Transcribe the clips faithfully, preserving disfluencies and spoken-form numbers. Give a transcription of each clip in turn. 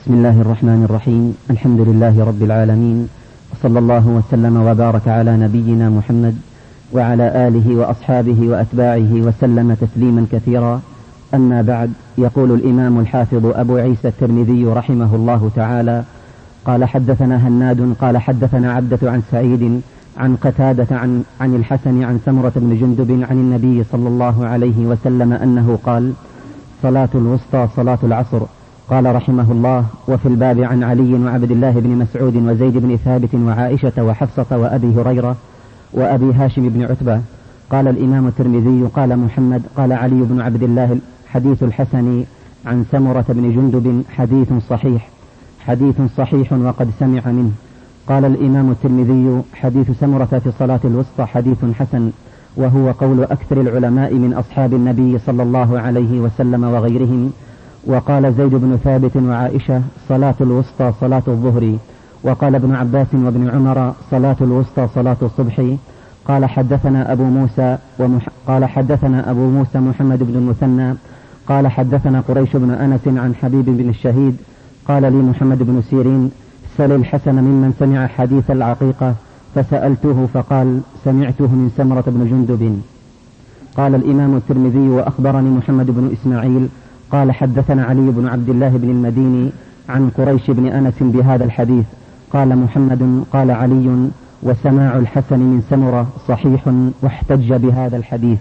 بسم الله الرحمن الرحيم. الحمد لله رب العالمين، وصلى الله وسلم وبارك على نبينا محمد وعلى آله وأصحابه وأتباعه وسلم تسليما كثيرا. أما بعد، يقول الإمام الحافظ أبو عيسى الترمذي رحمه الله تعالى: قال حدثنا هناد قال حدثنا عبدة عن سعيد عن قتادة عن, عن الحسن عن سمرة بن جندب عن النبي صلى الله عليه وسلم أنه قال: صلاة الوسطى صلاة العصر. قال رحمه الله: وفي الباب عن علي وعبد الله بن مسعود وزيد بن ثابت وعائشة وحفصة وأبي هريرة وأبي هاشم بن عتبة. قال الإمام الترمذي: قال محمد قال علي بن عبد الله: حديث الحسن عن سمرة بن جندب حديث صحيح حديث صحيح وقد سمع منه. قال الإمام الترمذي: حديث سمرة في صلاة الوسطى حديث حسن، وهو قول أكثر العلماء من أصحاب النبي صلى الله عليه وسلم وغيرهم. وقال زيد بن ثابت وعائشة: صلاة الوسطى صلاة الظهر. وقال ابن عباس وابن عمر: صلاة الوسطى صلاة الصبح. قال حدثنا أبو موسى ومح... قال حدثنا أبو موسى محمد بن المثنى قال حدثنا قريش بن أنس عن حبيب بن الشهيد قال لي محمد بن سيرين: سل الحسن ممن سمع حديث العقيقة، فسألته فقال: سمعته من سمرة بن جندب. قال الإمام الترمذي: وأخبرني محمد بن إسماعيل قال حدثنا علي بن عبد الله بن المديني عن قريش بن أنس بهذا الحديث. قال محمد: قال علي: وسماع الحسن من سمرة صحيح، واحتج بهذا الحديث.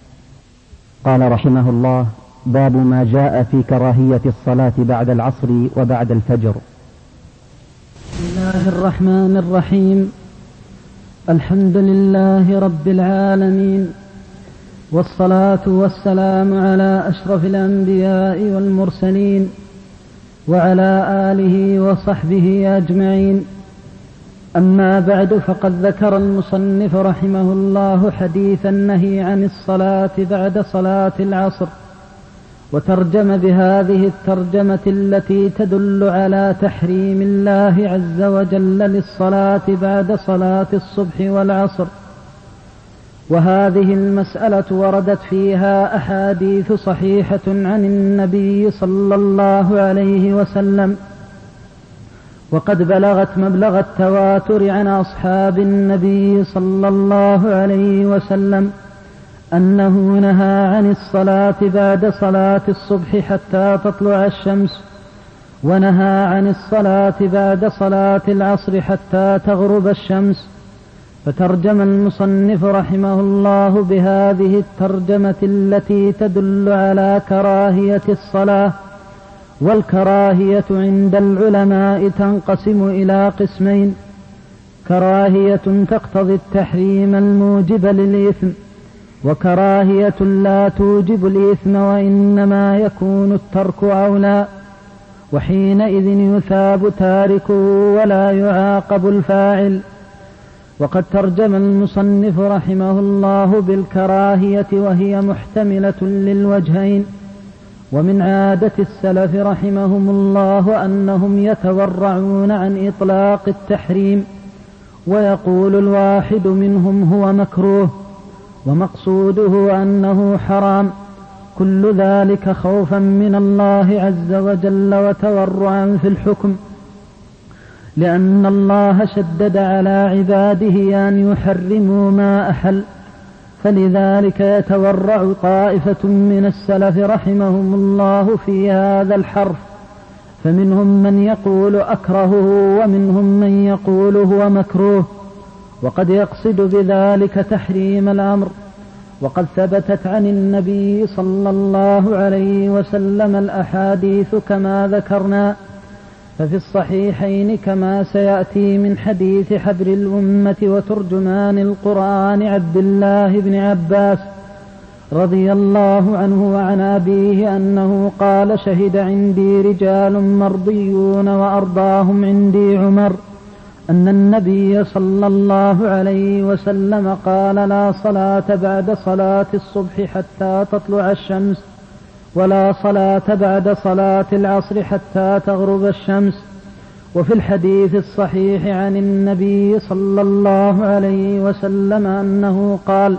قال رحمه الله: باب ما جاء في كراهية الصلاة بعد العصر وبعد الفجر. بسم الله الرحمن الرحيم. الحمد لله رب العالمين، والصلاة والسلام على أشرف الأنبياء والمرسلين وعلى آله وصحبه أجمعين. أما بعد، فقد ذكر المصنف رحمه الله حديث النهي عن الصلاة بعد صلاة العصر، وترجم بهذه الترجمة التي تدل على تحريم الله عز وجل للصلاة بعد صلاة الصبح والعصر. وهذه المسألة وردت فيها أحاديث صحيحة عن النبي صلى الله عليه وسلم، وقد بلغت مبلغ التواتر عن أصحاب النبي صلى الله عليه وسلم أنه نهى عن الصلاة بعد صلاة الصبح حتى تطلع الشمس، ونهى عن الصلاة بعد صلاة العصر حتى تغرب الشمس. فترجم المصنف رحمه الله بهذه الترجمة التي تدل على كراهية الصلاة. والكراهية عند العلماء تنقسم إلى قسمين: كراهية تقتضي التحريم الموجب للإثم، وكراهية لا توجب الإثم وإنما يكون الترك أولى، وحينئذ يثاب تاركه ولا يعاقب الفاعل. وقد ترجم المصنف رحمه الله بالكراهية وهي محتملة للوجهين. ومن عادة السلف رحمهم الله أنهم يتورعون عن إطلاق التحريم، ويقول الواحد منهم هو مكروه ومقصوده أنه حرام، كل ذلك خوفا من الله عز وجل وتورعا في الحكم، لأن الله شدد على عباده أن يحرموا ما أحل. فلذلك يتورع طائفة من السلف رحمهم الله في هذا الحرف، فمنهم من يقول أكرهه ومنهم من يقول هو مكروه، وقد يقصد بذلك تحريم الأمر. وقد ثبتت عن النبي صلى الله عليه وسلم الأحاديث كما ذكرنا، ففي الصحيحين كما سيأتي من حديث حبر الأمة وترجمان القرآن عبد الله بن عباس رضي الله عنه وعن أبيه أنه قال: شهد عندي رجال مرضيون وأرضاهم عندي عمر أن النبي صلى الله عليه وسلم قال: لا صلاة بعد صلاة الصبح حتى تطلع الشمس، ولا صلاة بعد صلاة العصر حتى تغرب الشمس. وفي الحديث الصحيح عن النبي صلى الله عليه وسلم أنه قال: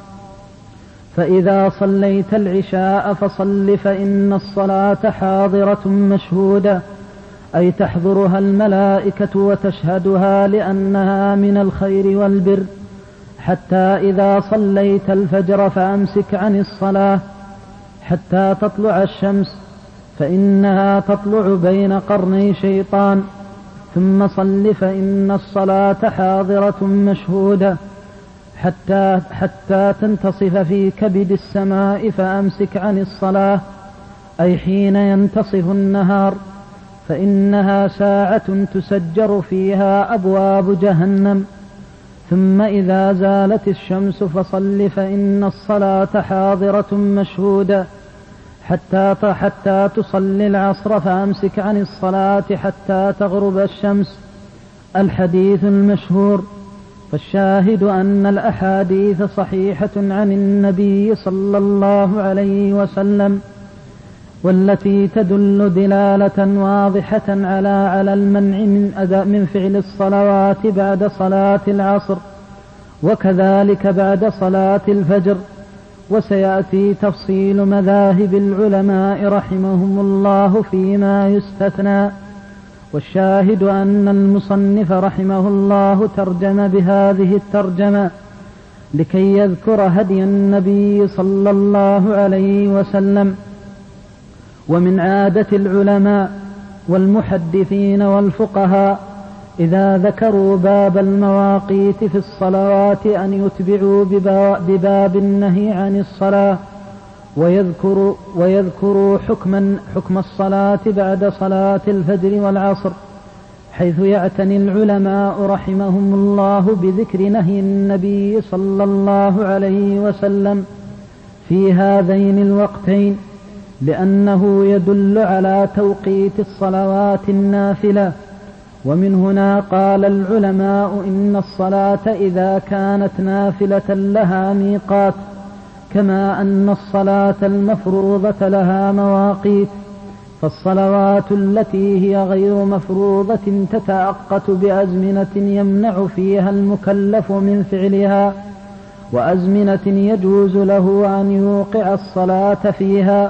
فإذا صليت العشاء فصل فإن الصلاة حاضرة مشهودة، أي تحضرها الملائكة وتشهدها لأنها من الخير والبر. حتى إذا صليت الفجر فأمسك عن الصلاة حتى تطلع الشمس فإنها تطلع بين قرني شيطان، ثم صل فإن الصلاة حاضرة مشهودة حتى, حتى تنتصف في كبد السماء فأمسك عن الصلاة، أي حين ينتصف النهار، فإنها ساعة تسجر فيها أبواب جهنم. ثم إذا زالت الشمس فصل فإن الصلاة حاضرة مشهودة حتى حتى تصلي العصر فأمسك عن الصلاة حتى تغرب الشمس. الحديث المشهور. فالشاهد أن الأحاديث صحيحة عن النبي صلى الله عليه وسلم، والتي تدل دلالة واضحة على على المنع من أداء من فعل الصلوات بعد صلاة العصر، وكذلك بعد صلاة الفجر. وسيأتي تفصيل مذاهب العلماء رحمهم الله فيما يستثنى. والشاهد أن المصنف رحمه الله ترجم بهذه الترجمة لكي يذكر هدي النبي صلى الله عليه وسلم. ومن عادة العلماء والمحدثين والفقهاء إذا ذكروا باب المواقيت في الصلوات أن يتبعوا بباب النهي عن الصلاة ويذكروا, ويذكروا حكما حكم الصلاة بعد صلاة الفجر والعصر، حيث يعتني العلماء رحمهم الله بذكر نهي النبي صلى الله عليه وسلم في هذين الوقتين، لأنه يدل على توقيت الصلوات النافلة. ومن هنا قال العلماء إن الصلاة إذا كانت نافلة لها ميقات، كما أن الصلاة المفروضة لها مواقيت. فالصلوات التي هي غير مفروضة تتأقت بأزمنة يمنع فيها المكلف من فعلها، وأزمنة يجوز له أن يوقع الصلاة فيها،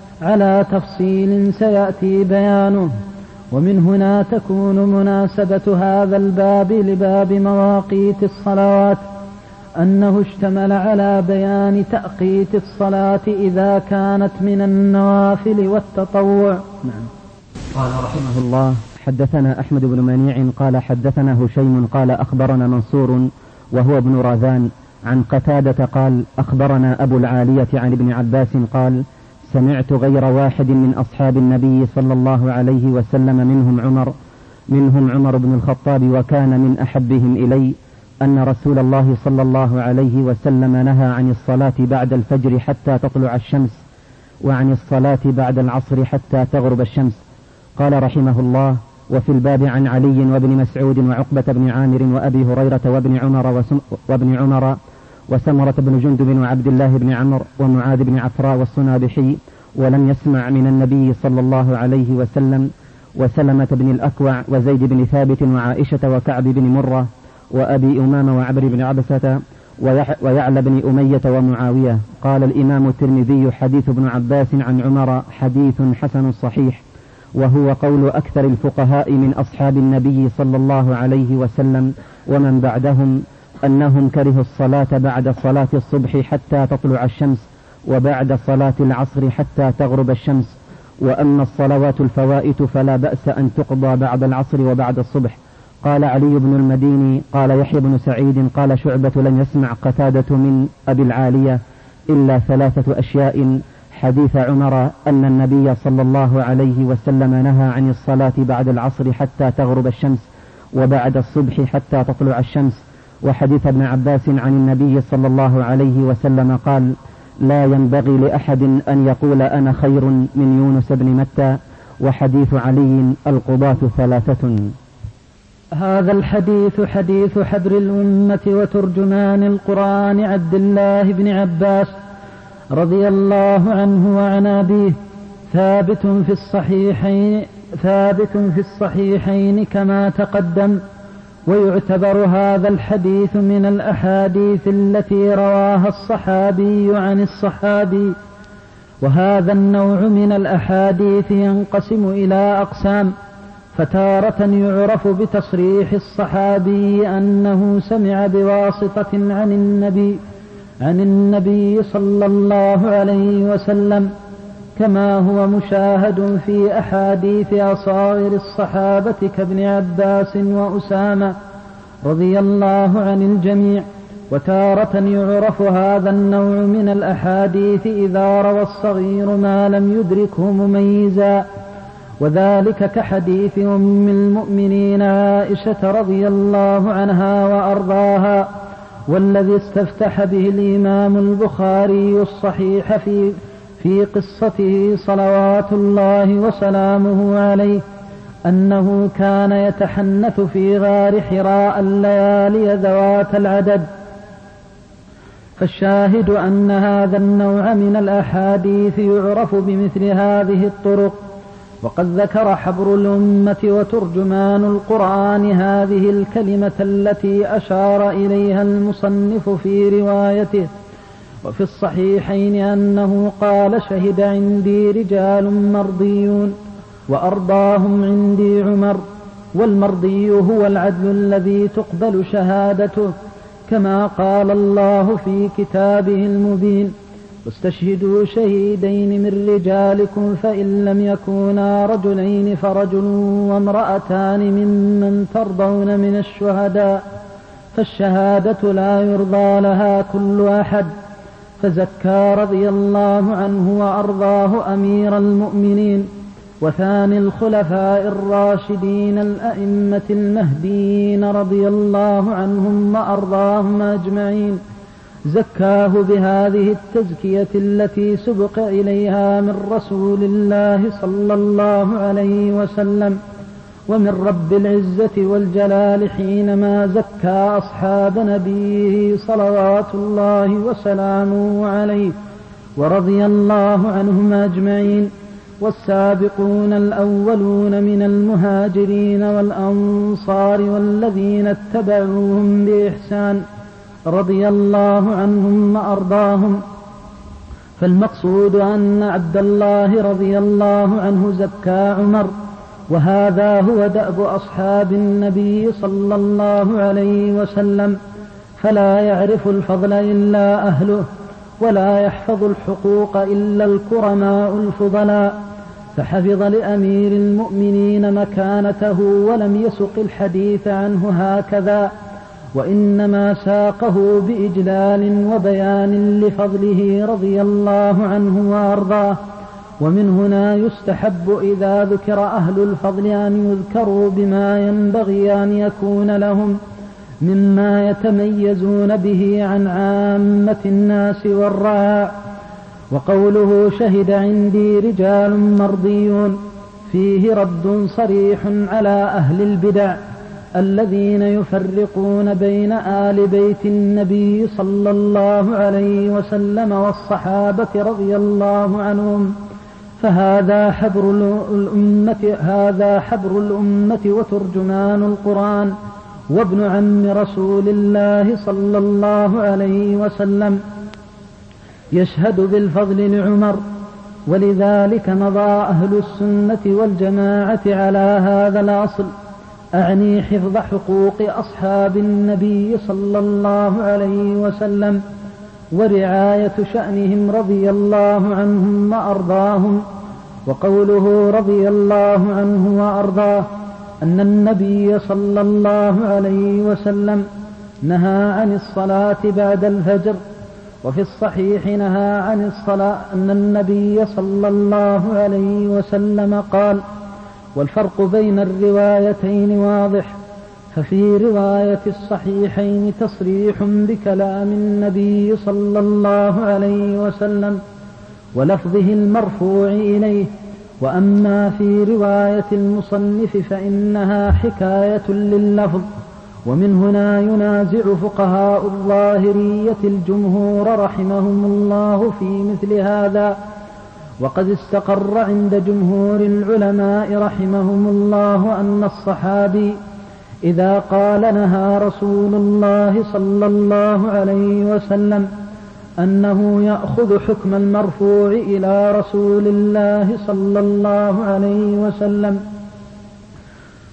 على تفصيل سيأتي بيانه. ومن هنا تكون مناسبة هذا الباب لباب مواقيت الصلوات أنه اشتمل على بيان تأقيت الصلاة إذا كانت من النوافل والتطوع. نعم. قال رحمه الله: حدثنا أحمد بن منيع قال حدثنا هشيم قال أخبرنا منصور وهو ابن راذان عن قتادة قال أخبرنا أبو العالية عن ابن عباس قال: سمعت غير واحد من أصحاب النبي صلى الله عليه وسلم منهم عمر منهم عمر بن الخطاب وكان من أحبهم إلي أن رسول الله صلى الله عليه وسلم نهى عن الصلاة بعد الفجر حتى تطلع الشمس، وعن الصلاة بعد العصر حتى تغرب الشمس. قال رحمه الله: وفي الباب عن علي وابن مسعود وعقبة بن عامر وأبي هريرة وابن عمر وابن عمر وسمرة بن جندب وعبد الله بن عمرو ومعاذ بن عفراء والصنابحي، ولم يسمع من النبي صلى الله عليه وسلم، وسلمة بن الأكوع وزيد بن ثابت وعائشة وكعب بن مرة وأبي أمامة وعبر بن عبسة ويعلى بن أمية ومعاوية. قال الإمام الترمذي: حديث ابن عباس عن عمر حديث حسن صحيح، وهو قول أكثر الفقهاء من أصحاب النبي صلى الله عليه وسلم ومن بعدهم أنهم كرهوا الصلاة بعد صلاة الصبح حتى تطلع الشمس، وبعد صلاة العصر حتى تغرب الشمس. وأما الصلوات الفوائت فلا بأس أن تقضى بعد العصر وبعد الصبح. قال علي بن المديني قال يحيى بن سعيد قال شعبة: لم يسمع قتادة من أبي العالية إلا ثلاثة أشياء: حديث عمر أن النبي صلى الله عليه وسلم نهى عن الصلاة بعد العصر حتى تغرب الشمس، وبعد الصبح حتى تطلع الشمس، وحديث ابن عباس عن النبي صلى الله عليه وسلم قال: لا ينبغي لأحد أن يقول أنا خير من يونس بن متى. وحديث علي: القضاة ثلاثة. هذا الحديث حديث حبر الأمة وترجمان القرآن عبد الله بن عباس رضي الله عنه وعن أبيه، ثابت في الصحيحين ثابت في الصحيحين كما تقدم. ويعتبر هذا الحديث من الأحاديث التي رواها الصحابي عن الصحابي. وهذا النوع من الأحاديث ينقسم إلى أقسام: فتارة يعرف بتصريح الصحابي أنه سمع بواسطة عن النبي عن النبي صلى الله عليه وسلم، كما هو مشاهد في أحاديث أصاغر الصحابة كابن عباس وأسامة رضي الله عن الجميع. وتارة يعرف هذا النوع من الأحاديث إذا روى الصغير ما لم يدركه مميزا، وذلك كحديث أم المؤمنين عائشة رضي الله عنها وأرضاها، والذي استفتح به الإمام البخاري الصحيح في في قصته صلوات الله وسلامه عليه، أنه كان يتحنث في غار حراء الليالي ذوات العدد. فالشاهد أن هذا النوع من الأحاديث يعرف بمثل هذه الطرق. وقد ذكر حبر الأمة وترجمان القرآن هذه الكلمة التي أشار إليها المصنف في روايته. وفي الصحيحين أنه قال: شهد عندي رجال مرضيون وأرضاهم عندي عمر. والمرضي هو العدل الذي تقبل شهادته، كما قال الله في كتابه المبين: واستشهدوا شهيدين من رجالكم فإن لم يكونا رجلين فرجل وامرأتان ممن ترضون من الشهداء، فالشهادة لا يرضى لها كل أحد. فزكى رضي الله عنه وأرضاه أمير المؤمنين وثاني الخلفاء الراشدين الأئمة المهديين رضي الله عنهم وأرضاهم أجمعين، زكاه بهذه التزكية التي سبق إليها من رسول الله صلى الله عليه وسلم ومن رب العزة والجلال حينما زكى أصحاب نبيه صلوات الله وسلامه عليه ورضي الله عنهم أجمعين. والسابقون الأولون من المهاجرين والأنصار والذين اتبعوهم بإحسان رضي الله عنهم وأرضاهم. فالمقصود أن عبد الله رضي الله عنه زكى عمر، وهذا هو دأب أصحاب النبي صلى الله عليه وسلم، فلا يعرف الفضل إلا أهله، ولا يحفظ الحقوق إلا الكرماء الفضلاء. فحفظ لأمير المؤمنين مكانته ولم يسق الحديث عنه هكذا، وإنما ساقه بإجلال وبيان لفضله رضي الله عنه وأرضاه. ومن هنا يستحب إذا ذكر أهل الفضل أن يذكروا بما ينبغي أن يكون لهم مما يتميزون به عن عامة الناس والرعاع. وقوله شهد عندي رجال مرضيون فيه رد صريح على أهل البدع الذين يفرقون بين آل بيت النبي صلى الله عليه وسلم والصحابة رضي الله عنهم، فهذا حبر الأمة هذا حبر الأمة وترجمان القرآن وابن عم رسول الله صلى الله عليه وسلم، يشهد بالفضل لعمر. ولذلك مضى أهل السنة والجماعة على هذا الأصل، أعني حفظ حقوق أصحاب النبي صلى الله عليه وسلم ورعاية شأنهم رضي الله عنهم وأرضاهم. وقوله رضي الله عنه وأرضاه أن النبي صلى الله عليه وسلم نهى عن الصلاة بعد الفجر. وفي الصحيح نهى عن الصلاة أن النبي صلى الله عليه وسلم قال. والفرق بين الروايتين واضح، ففي رواية الصحيحين تصريح بكلام النبي صلى الله عليه وسلم ولفظه المرفوع إليه، وأما في رواية المصنف فإنها حكاية لللفظ. ومن هنا ينازع فقهاء الظاهرية الجمهور رحمهم الله في مثل هذا. وقد استقر عند جمهور العلماء رحمهم الله أن الصحابي إذا قال نهى رسول الله صلى الله عليه وسلم أنه يأخذ حكم المرفوع إلى رسول الله صلى الله عليه وسلم،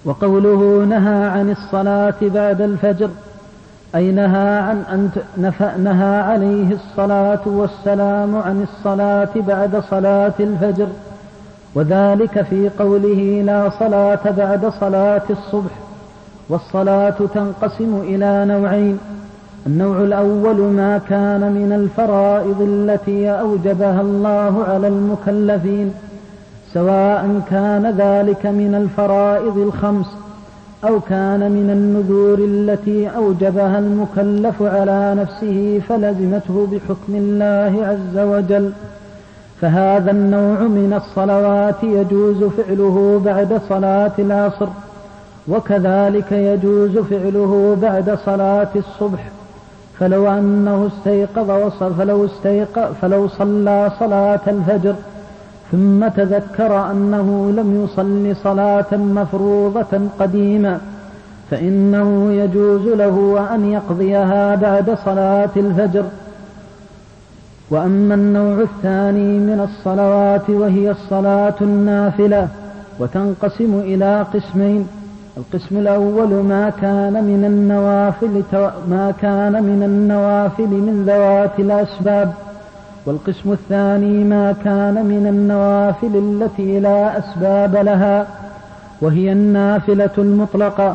وقوله نهى عن الصلاة بعد الفجر أي نهى عن أن نهى عليه الصلاة والسلام عن الصلاة بعد صلاة الفجر، وذلك في قوله لا صلاة بعد صلاة الصبح. والصلاة تنقسم إلى نوعين: النوع الأول ما كان من الفرائض التي أوجبها الله على المكلفين، سواء كان ذلك من الفرائض الخمس أو كان من النذور التي أوجبها المكلف على نفسه فلزمته بحكم الله عز وجل، فهذا النوع من الصلوات يجوز فعله بعد صلاة العصر، وكذلك يجوز فعله بعد صلاة الصبح. فلو أنه استيقظ وصل فلو, استيقظ فلو صلى صلاة الفجر ثم تذكر أنه لم يصل صلاة مفروضة قديمة فإنه يجوز له أن يقضيها بعد صلاة الفجر. وأما النوع الثاني من الصلوات وهي الصلاة النافلة، وتنقسم إلى قسمين: القسم الأول ما كان من النوافل ما كان من النوافل من ذوات الأسباب، والقسم الثاني ما كان من النوافل التي لا أسباب لها، وهي النافلة المطلقة.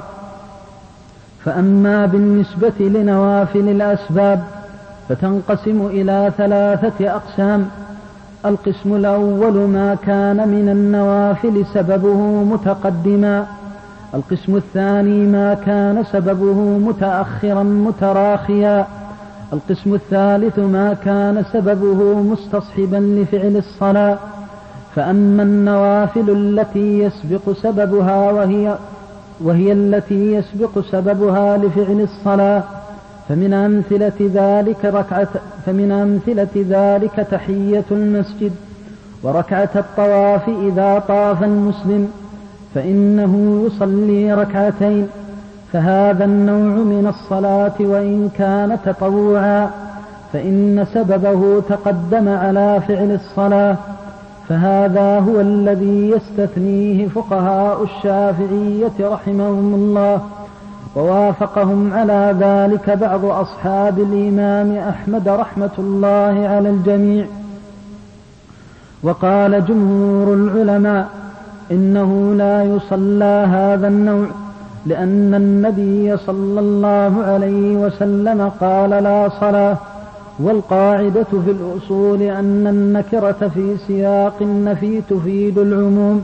فأما بالنسبة لنوافل الأسباب فتنقسم إلى ثلاثة أقسام: القسم الأول ما كان من النوافل سببه متقدما، القسم الثاني ما كان سببه متأخرا متراخيا، القسم الثالث ما كان سببه مستصحبا لفعل الصلاة. فأما النوافل التي يسبق سببها وهي, وهي التي يسبق سببها لفعل الصلاة فمن أمثلة ذلك ركعة فمن أمثلة ذلك تحية المسجد وركعة الطواف إذا طاف المسلم فإنه يصلي ركعتين، فهذا النوع من الصلاة وإن كان تطوعا فإن سببه تقدم على فعل الصلاة، فهذا هو الذي يستثنيه فقهاء الشافعية رحمهم الله، ووافقهم على ذلك بعض أصحاب الإمام أحمد رحمة الله على الجميع. وقال جمهور العلماء إنه لا يصلى هذا النوع، لأن النبي صلى الله عليه وسلم قال لا صلاة. والقاعدة في الأصول أن النكرة في سياق النفي تفيد العموم،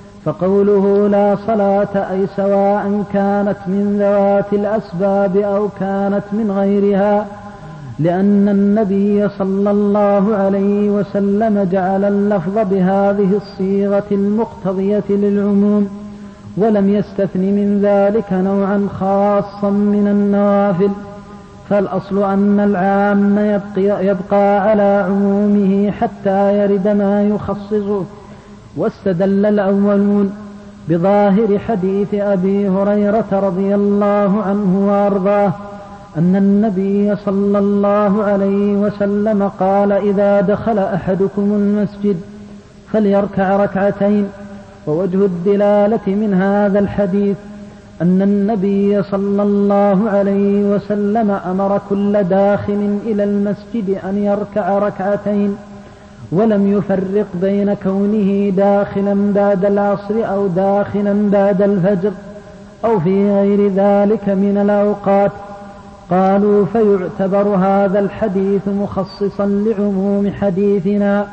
فقوله لا صلاة أي سواء كانت من ذوات الأسباب أو كانت من غيرها، لأن النبي صلى الله عليه وسلم جعل اللفظ بهذه الصيغة المقتضية للعموم، ولم يستثن من ذلك نوعا خاصا من النوافل. فالأصل أن العام يبقى, يبقى على عمومه حتى يرد ما يخصصه. واستدل الأولون بظاهر حديث أبي هريرة رضي الله عنه وأرضاه أن النبي صلى الله عليه وسلم قال إذا دخل أحدكم المسجد فليركع ركعتين. ووجه الدلالة من هذا الحديث أن النبي صلى الله عليه وسلم أمر كل داخل إلى المسجد أن يركع ركعتين، ولم يفرق بين كونه داخلا بعد العصر أو داخلا بعد الفجر أو في غير ذلك من الأوقات. قالوا فيعتبر هذا الحديث مخصصا لعموم حديثنا.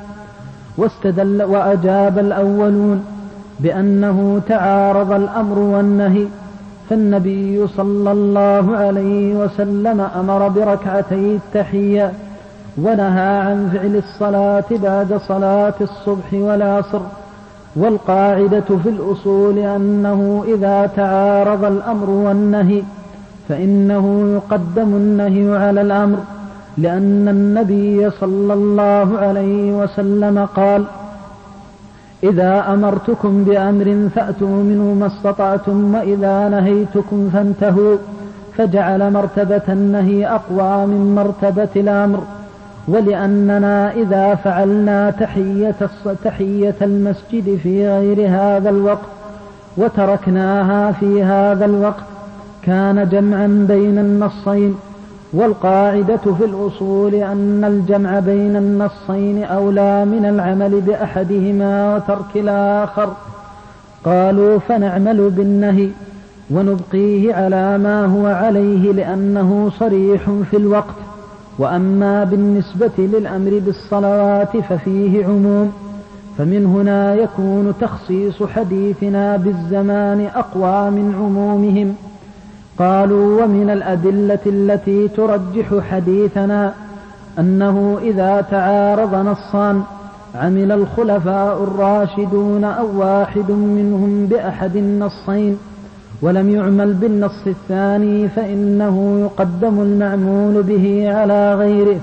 واستدل وأجاب الأولون بأنه تعارض الأمر والنهي، فالنبي صلى الله عليه وسلم أمر بركعتي التحية ونهى عن فعل الصلاة بعد صلاة الصبح والعصر. والقاعدة في الأصول أنه إذا تعارض الأمر والنهي فإنه يقدم النهي على الأمر، لأن النبي صلى الله عليه وسلم قال إذا أمرتكم بأمر فأتوا منه ما استطعتم وإذا نهيتكم فانتهوا، فجعل مرتبة النهي أقوى من مرتبة الأمر. ولأننا إذا فعلنا تحية, تحية المسجد في غير هذا الوقت وتركناها في هذا الوقت كان جمعا بين النصين. والقاعدة في الأصول أن الجمع بين النصين أولى من العمل بأحدهما وترك الآخر. قالوا فنعمل بالنهي ونبقيه على ما هو عليه لأنه صريح في الوقت. وأما بالنسبة للأمر بالصلوات ففيه عموم، فمن هنا يكون تخصيص حديثنا بالزمان أقوى من عمومهم. قالوا ومن الأدلة التي ترجح حديثنا أنه إذا تعارض نصان عمل الخلفاء الراشدون أو واحد منهم بأحد النصين ولم يعمل بالنص الثاني فإنه يقدم المعمول به على غيره.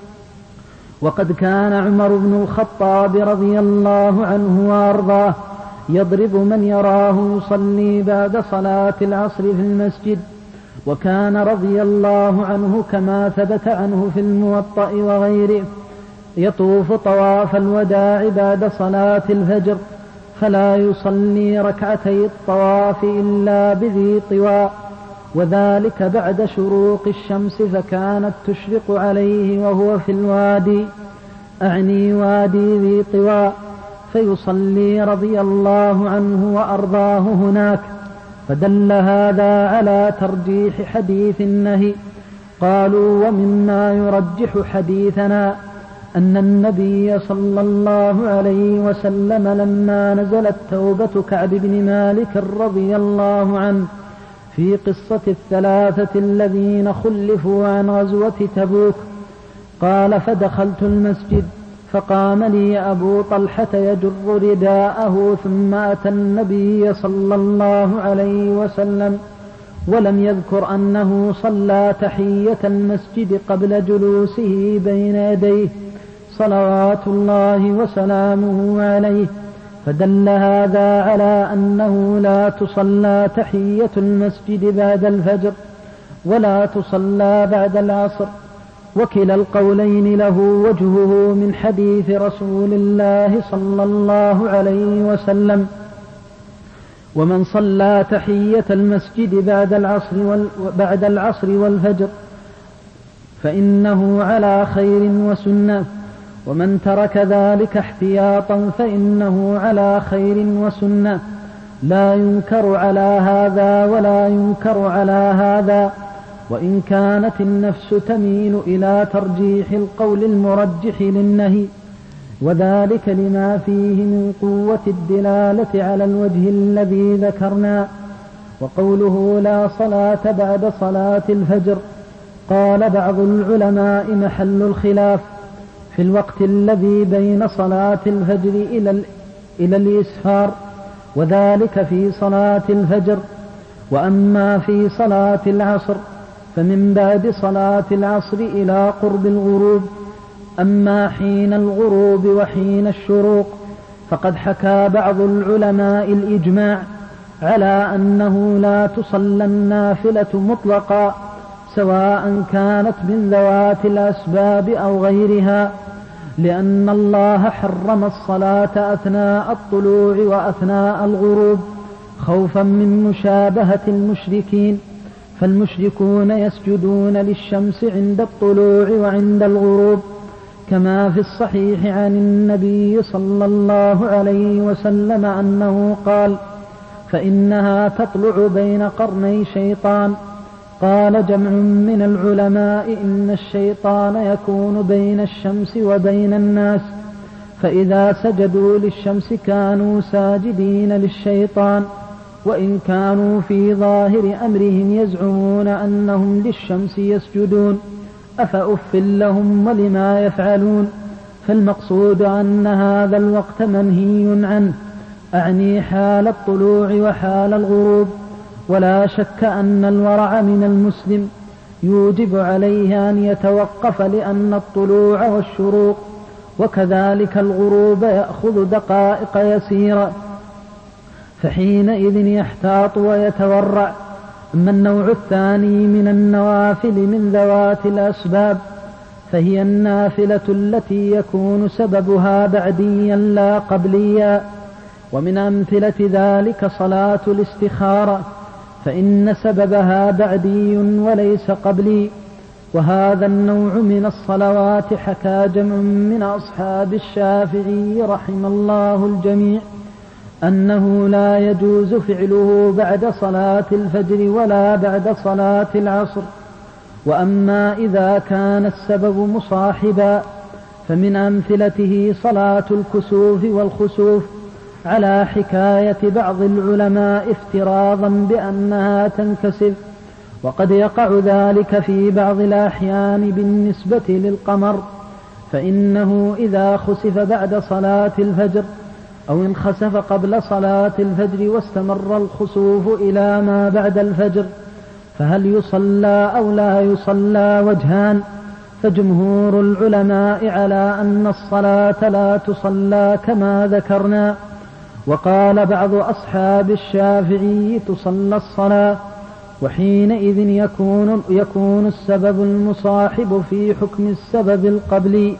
وقد كان عمر بن الخطاب رضي الله عنه وأرضاه يضرب من يراه يصلي بعد صلاة العصر في المسجد، وكان رضي الله عنه كما ثبت عنه في الموطأ وغيره يطوف طواف الوداع بعد صلاة الفجر فلا يصلي ركعتي الطواف إلا بذي طواء، وذلك بعد شروق الشمس فكانت تشرق عليه وهو في الوادي، أعني وادي ذي طواء، فيصلي رضي الله عنه وأرضاه هناك. فدل هذا على ترجيح حديث النهي. قالوا ومما يرجح حديثنا أن النبي صلى الله عليه وسلم لما نزلت توبة كعب بن مالك رضي الله عنه في قصة الثلاثة الذين خلفوا عن غزوة تبوك قال فدخلت المسجد فقام لي أبو طلحة يجر رداءه ثم أتى النبي صلى الله عليه وسلم ولم يذكر أنه صلى تحية المسجد قبل جلوسه بين يديه صلوات الله وسلامه عليه، فدل هذا على أنه لا تصلى تحية المسجد بعد الفجر ولا تصلى بعد العصر. وكلا القولين له وجهه من حديث رسول الله صلى الله عليه وسلم ومن صلى تحية المسجد بعد العصر, وال بعد العصر والفجر فإنه على خير وسنة، ومن ترك ذلك احتياطا فإنه على خير وسنة، لا ينكر على هذا ولا ينكر على هذا، وإن كانت النفس تميل إلى ترجيح القول المرجح للنهي، وذلك لما فيه من قوة الدلالة على الوجه الذي ذكرنا. وقوله لا صلاة بعد صلاة الفجر قال بعض العلماء محل الخلاف في الوقت الذي بين صلاة الفجر إلى, إلى الإسفار، وذلك في صلاة الفجر. وأما في صلاة العصر فمن بعد صلاة العصر إلى قرب الغروب. أما حين الغروب وحين الشروق فقد حكى بعض العلماء الإجماع على أنه لا تصلى النافلة مطلقا سواء كانت من ذوات الأسباب أو غيرها، لأن الله حرم الصلاة أثناء الطلوع وأثناء الغروب خوفا من مشابهة المشركين، فالمشركون يسجدون للشمس عند الطلوع وعند الغروب، كما في الصحيح عن النبي صلى الله عليه وسلم أنه قال فإنها تطلع بين قرني شيطان. قال جمع من العلماء إن الشيطان يكون بين الشمس وبين الناس، فإذا سجدوا للشمس كانوا ساجدين للشيطان، وإن كانوا في ظاهر أمرهم يزعمون أنهم للشمس يسجدون أفأف لهم ولما يفعلون. فالمقصود أن هذا الوقت منهي عنه، أعني حال الطلوع وحال الغروب. ولا شك أن الورع من المسلم يوجب عليه أن يتوقف، لأن الطلوع والشروق وكذلك الغروب يأخذ دقائق يسيرة، فحينئذ يحتاط ويتورع. أما النوع الثاني من النوافل من ذوات الأسباب فهي النافلة التي يكون سببها بعديا لا قبليا، ومن أمثلة ذلك صلاة الاستخارة، فإن سببها بعدي وليس قبلي. وهذا النوع من الصلوات حكى جمع من أصحاب الشافعي رحم الله الجميع أنه لا يجوز فعله بعد صلاة الفجر ولا بعد صلاة العصر. وأما إذا كان السبب مصاحبا فمن أمثلته صلاة الكسوف والخسوف، على حكاية بعض العلماء افتراضا بأنها تنكسف، وقد يقع ذلك في بعض الأحيان بالنسبة للقمر، فإنه إذا خسف بعد صلاة الفجر أو انخسف قبل صلاة الفجر واستمر الخسوف إلى ما بعد الفجر فهل يصلى أو لا يصلى وجهان. فجمهور العلماء على أن الصلاة لا تصلى كما ذكرنا، وقال بعض أصحاب الشافعي تصلى الصلاة، وحينئذ يكون, يكون السبب المصاحب في حكم السبب القبلي.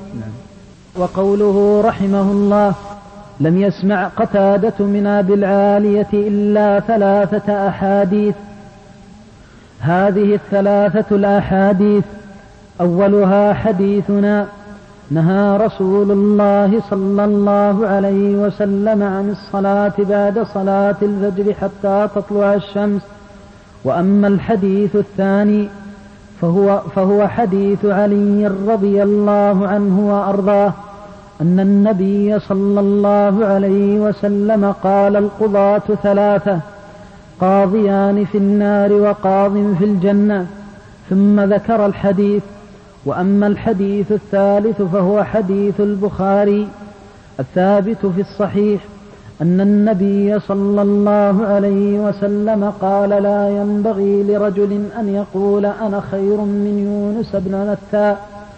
وقوله رحمه الله لم يسمع قتادة من أبي العالية إلا ثلاثة أحاديث. هذه الثلاثة الأحاديث أولها حديثنا نهى رسول الله صلى الله عليه وسلم عن الصلاة بعد صلاة الفجر حتى تطلع الشمس. وأما الحديث الثاني فهو, فهو حديث علي رضي الله عنه وأرضاه أن النبي صلى الله عليه وسلم قال القضاة ثلاثة، قاضيان في النار وقاض في الجنة، ثم ذكر الحديث. وأما الحديث الثالث فهو حديث البخاري الثابت في الصحيح أن النبي صلى الله عليه وسلم قال لا ينبغي لرجل أن يقول أنا خير من يونس بن متى.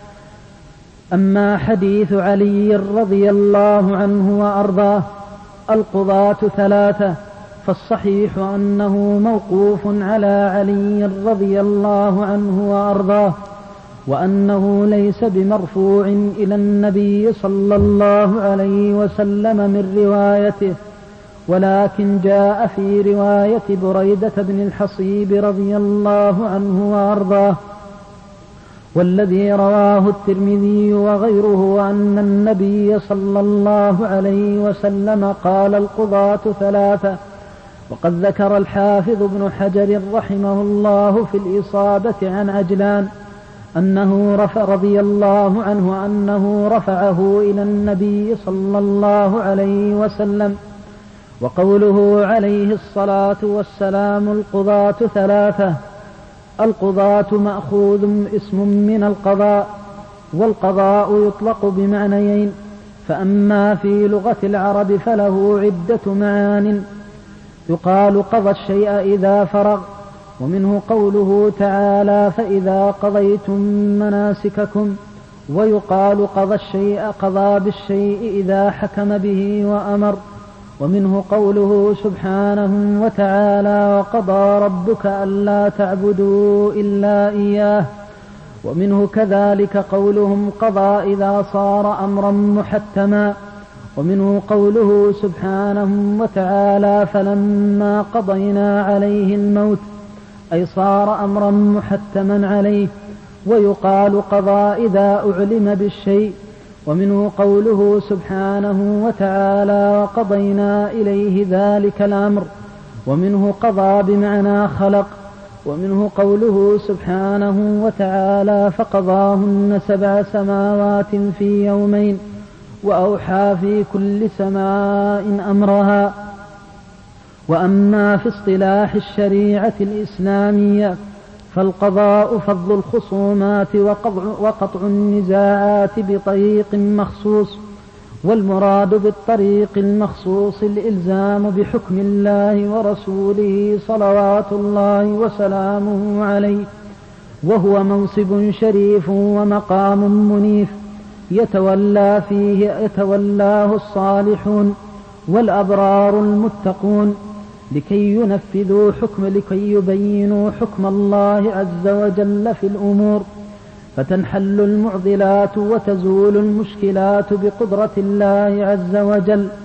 أما حديث علي رضي الله عنه وأرضاه القضاة ثلاثة فالصحيح أنه موقوف على علي رضي الله عنه وأرضاه، وأنه ليس بمرفوع إلى النبي صلى الله عليه وسلم من روايته، ولكن جاء في رواية بريدة بن الحصيب رضي الله عنه وأرضاه، والذي رواه الترمذي وغيره أن النبي صلى الله عليه وسلم قال القضاة ثلاثة. وقد ذكر الحافظ ابن حجر رحمه الله في الإصابة عن عجلان أنه رفع رضي الله عنه أنه رفعه إلى النبي صلى الله عليه وسلم. وقوله عليه الصلاة والسلام القضاة ثلاثة، القضاة مأخوذ اسم من القضاء، والقضاء يطلق بمعنيين، فأما في لغة العرب فله عدة معان، يقال قضى الشيء إذا فرغ، ومنه قوله تعالى فإذا قضيتم مناسككم، ويقال قضى الشيء قضى بالشيء إذا حكم به وأمر، ومنه قوله سبحانه وتعالى وقضى ربك ألا تعبدوا إلا إياه، ومنه كذلك قولهم قضى إذا صار أمرا محتما، ومنه قوله سبحانه وتعالى فلما قضينا عليه الموت أي صار أمرا محتما عليه، ويقال قضى إذا أعلم بالشيء، ومنه قوله سبحانه وتعالى وقضينا إليه ذلك الأمر، ومنه قضى بمعنى خلق، ومنه قوله سبحانه وتعالى فقضاهن سبع سماوات في يومين وأوحى في كل سماء أمرها. وأما في اصطلاح الشريعة الإسلامية فالقضاء فض الخصومات وقطع النزاعات بطريق مخصوص، والمراد بالطريق المخصوص الإلزام بحكم الله ورسوله صلوات الله وسلامه عليه، وهو منصب شريف ومقام منيف يتولى فيه يتولاه الصالحون والأبرار المتقون لكي ينفذوا حكم لكي يبينوا حكم الله عز وجل في الأمور، فتنحل المعضلات وتزول المشكلات بقدرة الله عز وجل،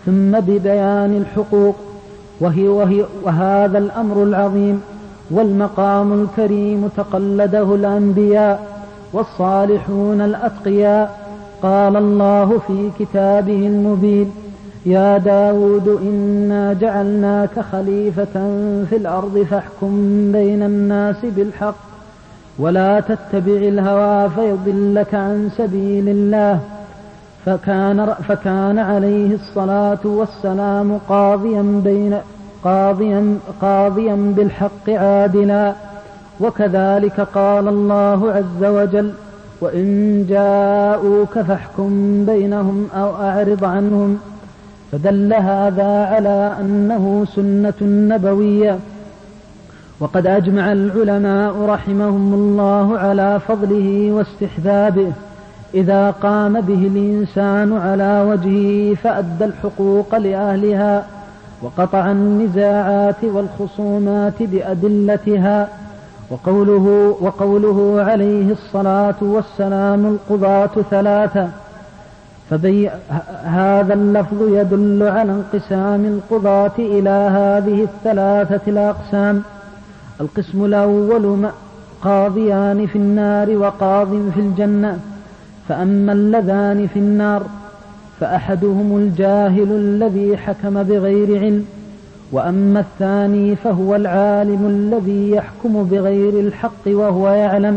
ثم ببيان الحقوق، وهي وهي وهذا الأمر العظيم والمقام الكريم تقلده الأنبياء والصالحون الأتقياء. قال الله في كتابه المبين: يا داود إنا جعلناك خليفة في الأرض فاحكم بين الناس بالحق ولا تتبع الهوى فيضلك عن سبيل الله. فكان, فكان عليه الصلاة والسلام قاضيا بين قاضيا, قاضيا بالحق عادلا. وكذلك قال الله عز وجل: وإن جاءوك فاحكم بينهم أو أعرض عنهم. فدل هذا على أنه سنة نبوية. وقد أجمع العلماء رحمهم الله على فضله واستحبابه إذا قام به الإنسان على وجهه فأدى الحقوق لأهلها وقطع النزاعات والخصومات بأدلتها. وقوله, وقوله عليه الصلاة والسلام: القضاة ثلاثة. فبي هذا اللفظ يدل على انقسام القضاة إلى هذه الثلاثة الأقسام. القسم الأول قاضيان في النار وقاض في الجنة. فأما اللذان في النار فأحدهم الجاهل الذي حكم بغير علم، وأما الثاني فهو العالم الذي يحكم بغير الحق وهو يعلم.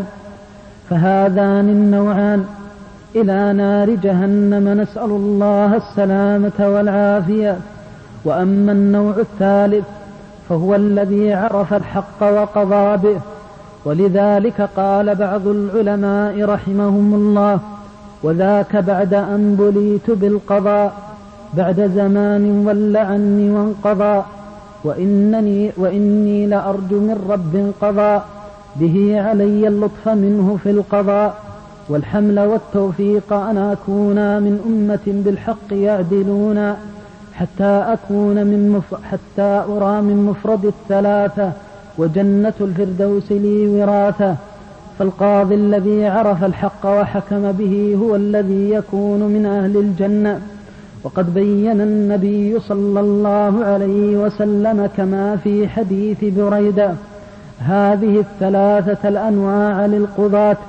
فهذان النوعان إلى نار جهنم، نسأل الله السلامة والعافية. وأما النوع الثالث فهو الذي عرف الحق وقضى به. ولذلك قال بعض العلماء رحمهم الله: وذاك بعد أن بليت بالقضاء بعد زمان ول عني وانقضى، وإنني, وإني لأرجو من رب قضى به علي اللطف منه في القضاء والحمل والتوفيق أن أكون من أمة بالحق يعدلون حتى أكون من مف... حتى أرى من مفرد الثلاثة وجنة الفردوس لي وراثة. فالقاضي الذي عرف الحق وحكم به هو الذي يكون من أهل الجنة. وقد بين النبي صلى الله عليه وسلم كما في حديث بريدة هذه الثلاثة الأنواع للقضاة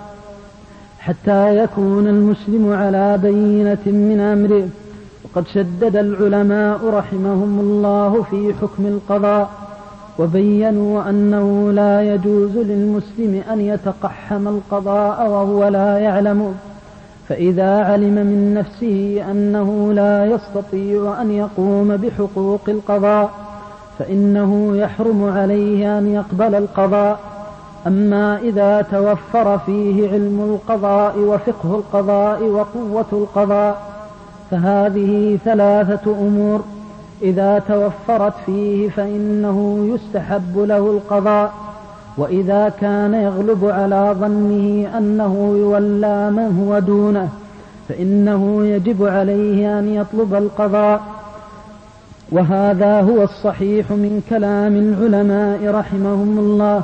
حتى يكون المسلم على بينة من أمره. وقد شدد العلماء رحمهم الله في حكم القضاء، وبينوا أنه لا يجوز للمسلم أن يتقحم القضاء وهو لا يعلم. فإذا علم من نفسه أنه لا يستطيع أن يقوم بحقوق القضاء فإنه يحرم عليه أن يقبل القضاء. أما إذا توفر فيه علم القضاء وفقه القضاء وقوة القضاء فهذه ثلاثة أمور إذا توفرت فيه فإنه يستحب له القضاء. وإذا كان يغلب على ظنه أنه يولى من هو دونه فإنه يجب عليه أن يطلب القضاء. وهذا هو الصحيح من كلام العلماء رحمهم الله.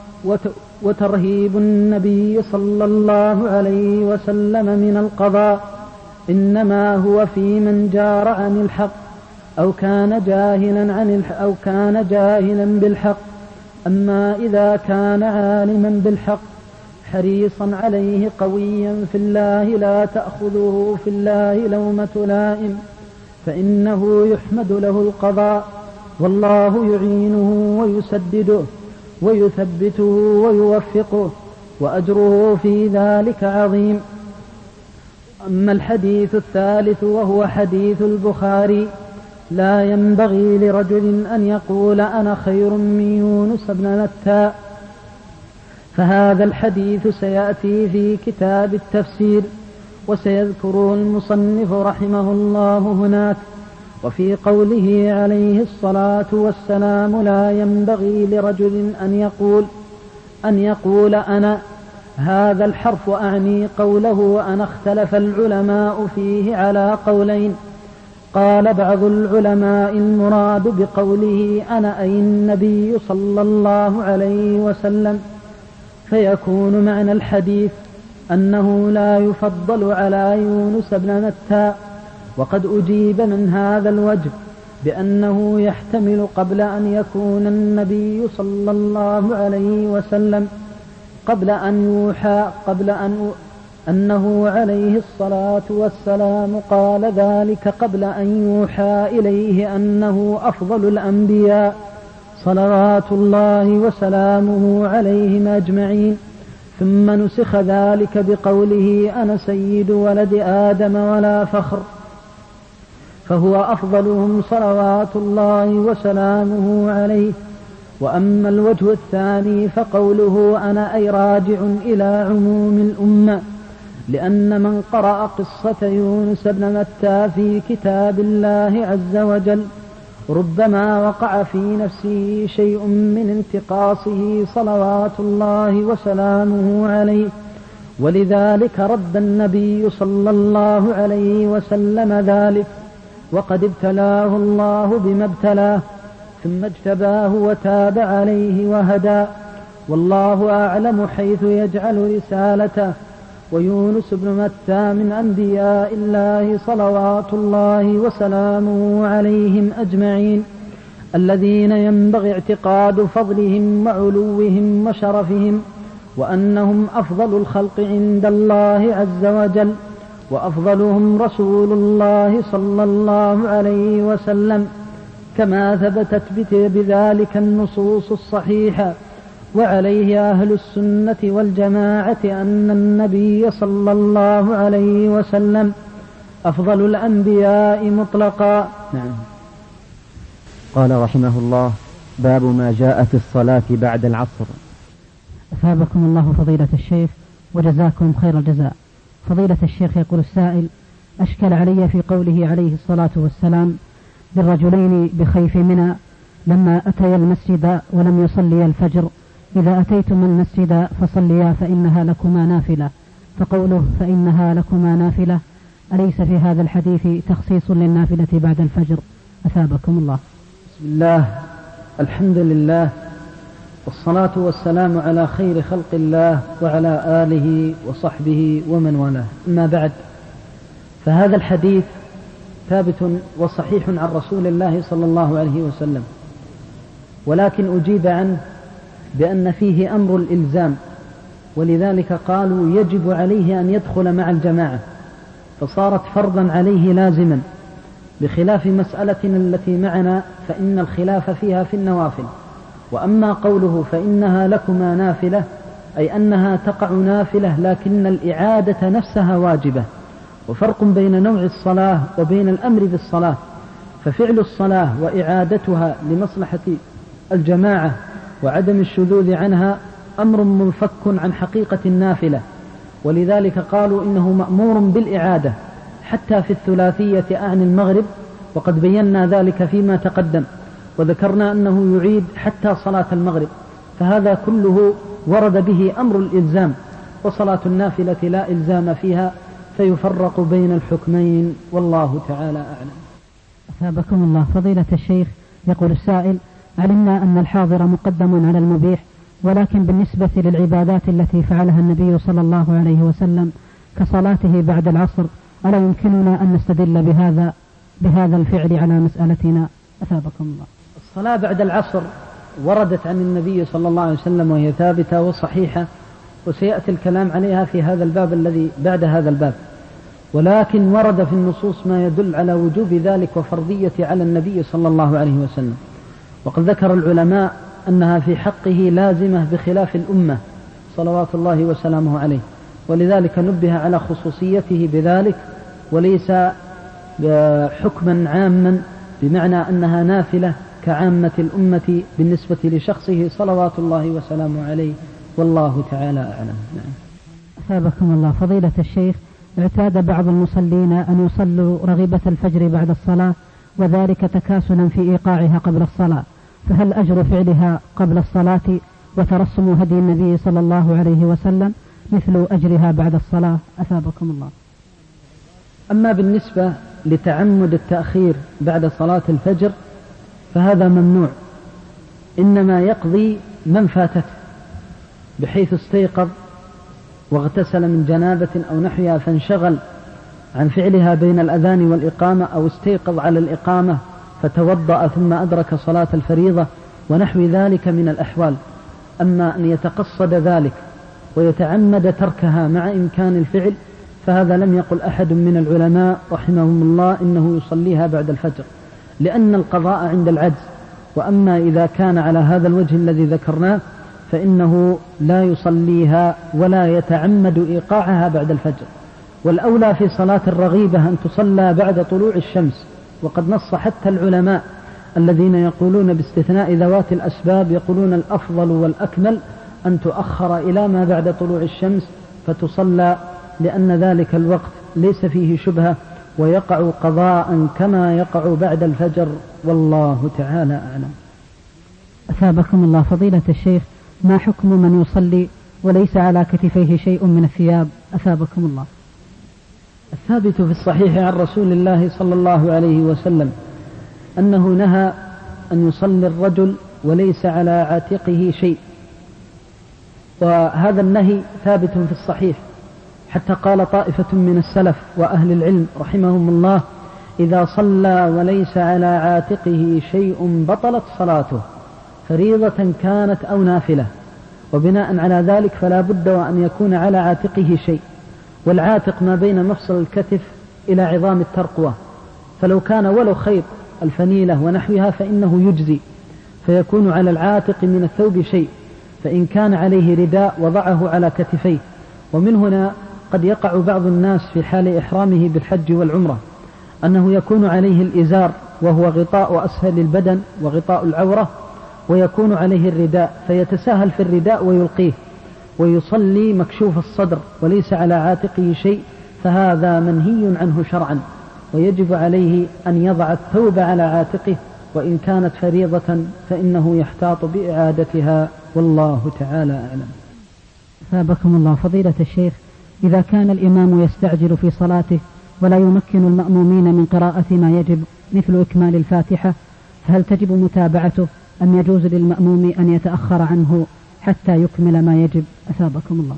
وترهيب النبي صلى الله عليه وسلم من القضاء إنما هو في من جار عن الحق أو كان جاهلا عن الحق أو كان جاهلا بالحق. أما إذا كان عالما بالحق حريصا عليه قويا في الله لا تأخذه في الله لومة لائم فإنه يحمد له القضاء، والله يعينه ويسدده ويثبته ويوفقه، وأجره في ذلك عظيم. أما الحديث الثالث وهو حديث البخاري: لا ينبغي لرجل أن يقول أنا خير من يونس بن متى. فهذا الحديث سيأتي في كتاب التفسير وسيذكره المصنف رحمه الله هناك. وفي قوله عليه الصلاة والسلام لا ينبغي لرجل أن يقول أن يقول أنا، هذا الحرف أعني قوله أنا اختلف العلماء فيه على قولين. قال بعض العلماء المراد بقوله أنا أي النبي صلى الله عليه وسلم، فيكون معنى الحديث أنه لا يفضل على يونس بن متى. وقد أجيب من هذا الوجه بأنه يحتمل قبل أن يكون النبي صلى الله عليه وسلم قبل أن يوحى قبل أن أنه عليه الصلاة والسلام قال ذلك قبل أن يوحى إليه أنه أفضل الأنبياء صلوات الله وسلامه عليهم أجمعين، ثم نسخ ذلك بقوله أنا سيد ولد آدم ولا فخر، فهو أفضلهم صلوات الله وسلامه عليه. وأما الوجه الثاني فقوله أنا أي راجع إلى عموم الأمة، لأن من قرأ قصة يونس بن متى في كتاب الله عز وجل ربما وقع في نفسه شيء من انتقاصه صلوات الله وسلامه عليه، ولذلك رد النبي صلى الله عليه وسلم ذلك، وقد ابتلاه الله بما ابتلاه ثم اجتباه وتاب عليه وهدى، والله أعلم حيث يجعل رسالته. ويونس بن متى من أنبياء الله صلوات الله وسلامه عليهم أجمعين، الذين ينبغي اعتقاد فضلهم وعلوهم وشرفهم، وأنهم أفضل الخلق عند الله عز وجل، وأفضلهم رسول الله صلى الله عليه وسلم، كما ثبتت بذلك النصوص الصحيحة. وعليه أهل السنة والجماعة أن النبي صلى الله عليه وسلم أفضل الأنبياء مطلقا. نعم. قال رحمه الله: باب ما جاء في الصلاة بعد العصر. أثابكم الله فضيلة الشيخ وجزاكم خير الجزاء. فضيلة الشيخ يقول السائل: أشكل علي في قوله عليه الصلاة والسلام للرجلين بخيف منى لما أتيا المسجد ولم يصليا الفجر: إذا أتيتم المسجد فصليا فإنها لكما نافلة، فقوله فإنها لكما نافلة أليس في هذا الحديث تخصيص للنافلة بعد الفجر؟ أثابكم الله. بسم الله، الحمد لله، والصلاة والسلام على خير خلق الله وعلى آله وصحبه ومن والاه، أما بعد، فهذا الحديث ثابت وصحيح عن رسول الله صلى الله عليه وسلم، ولكن أجيب عنه بأن فيه أمر الإلزام، ولذلك قالوا يجب عليه أن يدخل مع الجماعة، فصارت فرضا عليه لازما، بخلاف مسألتنا التي معنا فإن الخلاف فيها في النوافل. وأما قوله فإنها لكما نافلة أي أنها تقع نافلة لكن الإعادة نفسها واجبة، وفرق بين نوع الصلاة وبين الأمر بالصلاة، ففعل الصلاة وإعادتها لمصلحة الجماعة وعدم الشذوذ عنها أمر منفك عن حقيقة النافلة، ولذلك قالوا إنه مأمور بالإعادة حتى في الثلاثية أعني المغرب، وقد بينا ذلك فيما تقدم، وذكرنا أنه يعيد حتى صلاة المغرب، فهذا كله ورد به أمر الإلزام، وصلاة النافلة لا إلزام فيها، فيفرق بين الحكمين، والله تعالى أعلم. أثابكم الله فضيلة الشيخ. يقول السائل: علمنا أن الحاضر مقدم على المبيح، ولكن بالنسبة للعبادات التي فعلها النبي صلى الله عليه وسلم كصلاته بعد العصر ألا يمكننا أن نستدل بهذا بهذا الفعل على مسألتنا؟ أثابكم الله. الصلاة بعد العصر وردت عن النبي صلى الله عليه وسلم وهي ثابتة وصحيحة، وسيأتي الكلام عليها في هذا الباب الذي بعد هذا الباب، ولكن ورد في النصوص ما يدل على وجوب ذلك وفرضية على النبي صلى الله عليه وسلم، وقد ذكر العلماء أنها في حقه لازمة بخلاف الأمة صلوات الله وسلامه عليه، ولذلك نبه على خصوصيته بذلك، وليس حكما عاما بمعنى أنها نافلة كعامة الأمة بالنسبة لشخصه صلوات الله وسلامه عليه، والله تعالى أعلم. نعم. أثابكم الله فضيلة الشيخ. اعتاد بعض المصلين أن يصلوا رغبة الفجر بعد الصلاة، وذلك تكاسلا في إيقاعها قبل الصلاة، فهل أجر فعلها قبل الصلاة وترسم هدي النبي صلى الله عليه وسلم مثل أجرها بعد الصلاة؟ أثابكم الله. أما بالنسبة لتعمد التأخير بعد صلاة الفجر فهذا ممنوع، إنما يقضي من فاتته، بحيث استيقظ واغتسل من جنابة أو نحوها فانشغل عن فعلها بين الأذان والإقامة، أو استيقظ على الإقامة فتوضأ ثم أدرك صلاة الفريضة ونحو ذلك من الأحوال. أما أن يتقصد ذلك ويتعمد تركها مع إمكان الفعل فهذا لم يقل أحد من العلماء رحمهم الله إنه يصليها بعد الفجر، لأن القضاء عند العجز. وأما إذا كان على هذا الوجه الذي ذكرناه فإنه لا يصليها ولا يتعمد إيقاعها بعد الفجر. والأولى في صلاة الرغيبة أن تصلى بعد طلوع الشمس، وقد نص حتى العلماء الذين يقولون باستثناء ذوات الأسباب يقولون الأفضل والأكمل أن تؤخر إلى ما بعد طلوع الشمس فتصلى، لأن ذلك الوقت ليس فيه شبهة ويقع قضاء كما يقع بعد الفجر، والله تعالى أعلم. أثابكم الله فضيلة الشيخ، ما حكم من يصلي وليس على كتفيه شيء من الثياب؟ أثابكم الله. الثابت في الصحيح عن رسول الله صلى الله عليه وسلم أنه نهى أن يصلي الرجل وليس على عاتقه شيء، وهذا النهي ثابت في الصحيح، حتى قال طائفة من السلف وأهل العلم رحمهم الله: إذا صلى وليس على عاتقه شيء بطلت صلاته، فريضة كانت أو نافلة. وبناء على ذلك فلا بد وأن يكون على عاتقه شيء، والعاتق ما بين مفصل الكتف إلى عظام الترقوة، فلو كان ولو خيط الفنيلة ونحوها فإنه يجزي، فيكون على العاتق من الثوب شيء. فإن كان عليه رداء وضعه على كتفيه. ومن هنا قد يقع بعض الناس في حال إحرامه بالحج والعمرة أنه يكون عليه الإزار وهو غطاء أسفل البدن وغطاء العورة، ويكون عليه الرداء فيتساهل في الرداء ويلقيه ويصلي مكشوف الصدر وليس على عاتقه شيء، فهذا منهي عنه شرعا، ويجب عليه أن يضع الثوب على عاتقه، وإن كانت فريضة فإنه يحتاط بإعادتها، والله تعالى أعلم. ثابكم الله فضيلة الشيخ، إذا كان الإمام يستعجل في صلاته ولا يمكن المأمومين من قراءة ما يجب مثل إكمال الفاتحة، هل تجب متابعته أم يجوز للمأموم أن يتأخر عنه حتى يكمل ما يجب؟ أثابكم الله.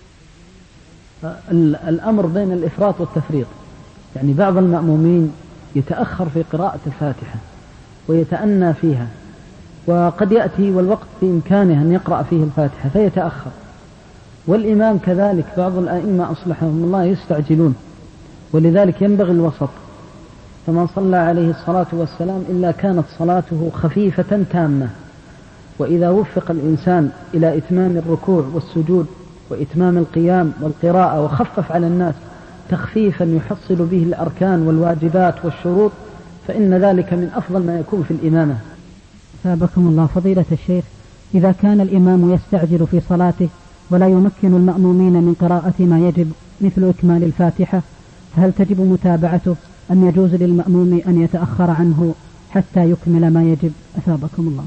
الأمر بين الإفراط والتفريط، يعني بعض المأمومين يتأخر في قراءة الفاتحة ويتأنى فيها، وقد يأتي والوقت بإمكانه أن يقرأ فيه الفاتحة فيتأخر، والإمام كذلك بعض الأئمة أصلحهم الله يستعجلون، ولذلك ينبغي الوسط. فمن صلى عليه الصلاة والسلام إلا كانت صلاته خفيفة تامة. وإذا وفق الإنسان إلى إتمام الركوع والسجود وإتمام القيام والقراءة وخفف على الناس تخفيفا يحصل به الأركان والواجبات والشروط، فإن ذلك من أفضل ما يكون في الإمامة. ثابكم الله فضيلة الشيخ، إذا كان الإمام يستعجل في صلاته ولا يمكن المأمومين من قراءة ما يجب مثل إكمال الفاتحة، هل تجب متابعته أم يجوز للمأموم أن يتأخر عنه حتى يكمل ما يجب؟ أثابكم الله.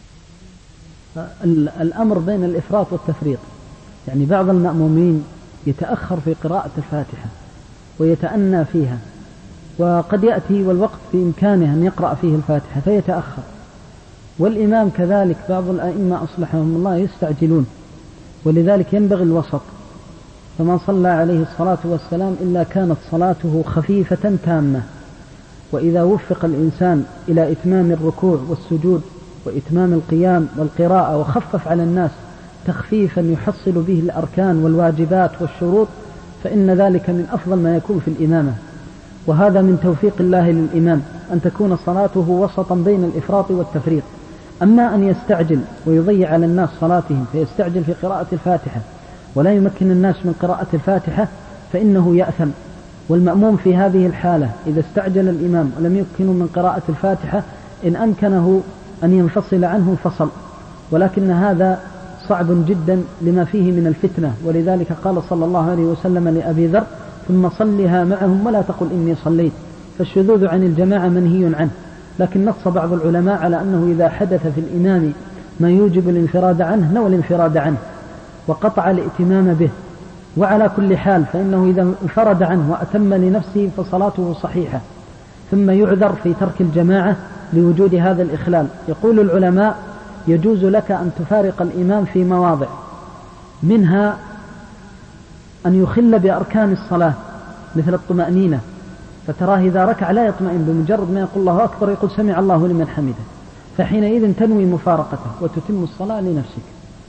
الأمر بين الإفراط والتفريط، يعني بعض المأمومين يتأخر في قراءة الفاتحة ويتأنى فيها، وقد يأتي والوقت بإمكانه أن يقرأ فيه الفاتحة فيتأخر، والإمام كذلك بعض الأئمة أصلحهم الله يستعجلون، ولذلك ينبغي الوسط. فمن صلى عليه الصلاة والسلام إلا كانت صلاته خفيفة تامة. وإذا وفق الإنسان إلى إتمام الركوع والسجود وإتمام القيام والقراءة وخفف على الناس تخفيفا يحصل به الأركان والواجبات والشروط، فإن ذلك من أفضل ما يكون في الإمامة. وهذا من توفيق الله للإمام أن تكون صلاته وسطا بين الإفراط والتفريط. أما أن يستعجل ويضيع على الناس صلاتهم فيستعجل في قراءة الفاتحة ولا يمكن الناس من قراءة الفاتحة فإنه يأثم. والمأموم في هذه الحالة إذا استعجل الإمام ولم يمكنه من قراءة الفاتحة إن أمكنه أن ينفصل عنه فصل، ولكن هذا صعب جدا لما فيه من الفتنة. ولذلك قال صلى الله عليه وسلم لأبي ذر: ثم صلها معهم ولا تقل إني صليت. فالشذوذ عن الجماعة منهي عنه، لكن نص بعض العلماء على أنه إذا حدث في الإمام ما يوجب الانفراد عنه نوى الانفراد عنه وقطع الائتمام به. وعلى كل حال فإنه إذا انفرد عنه وأتم لنفسه فصلاته صحيحة، ثم يعذر في ترك الجماعة لوجود هذا الإخلال. يقول العلماء: يجوز لك أن تفارق الإمام في مواضع، منها أن يخل بأركان الصلاة مثل الطمأنينة، فتراه إذا ركع لا يطمئن، بمجرد ما يقول الله أكبر يقول سمع الله لمن حمده، فحينئذ تنوي مفارقته وتتم الصلاة لنفسك.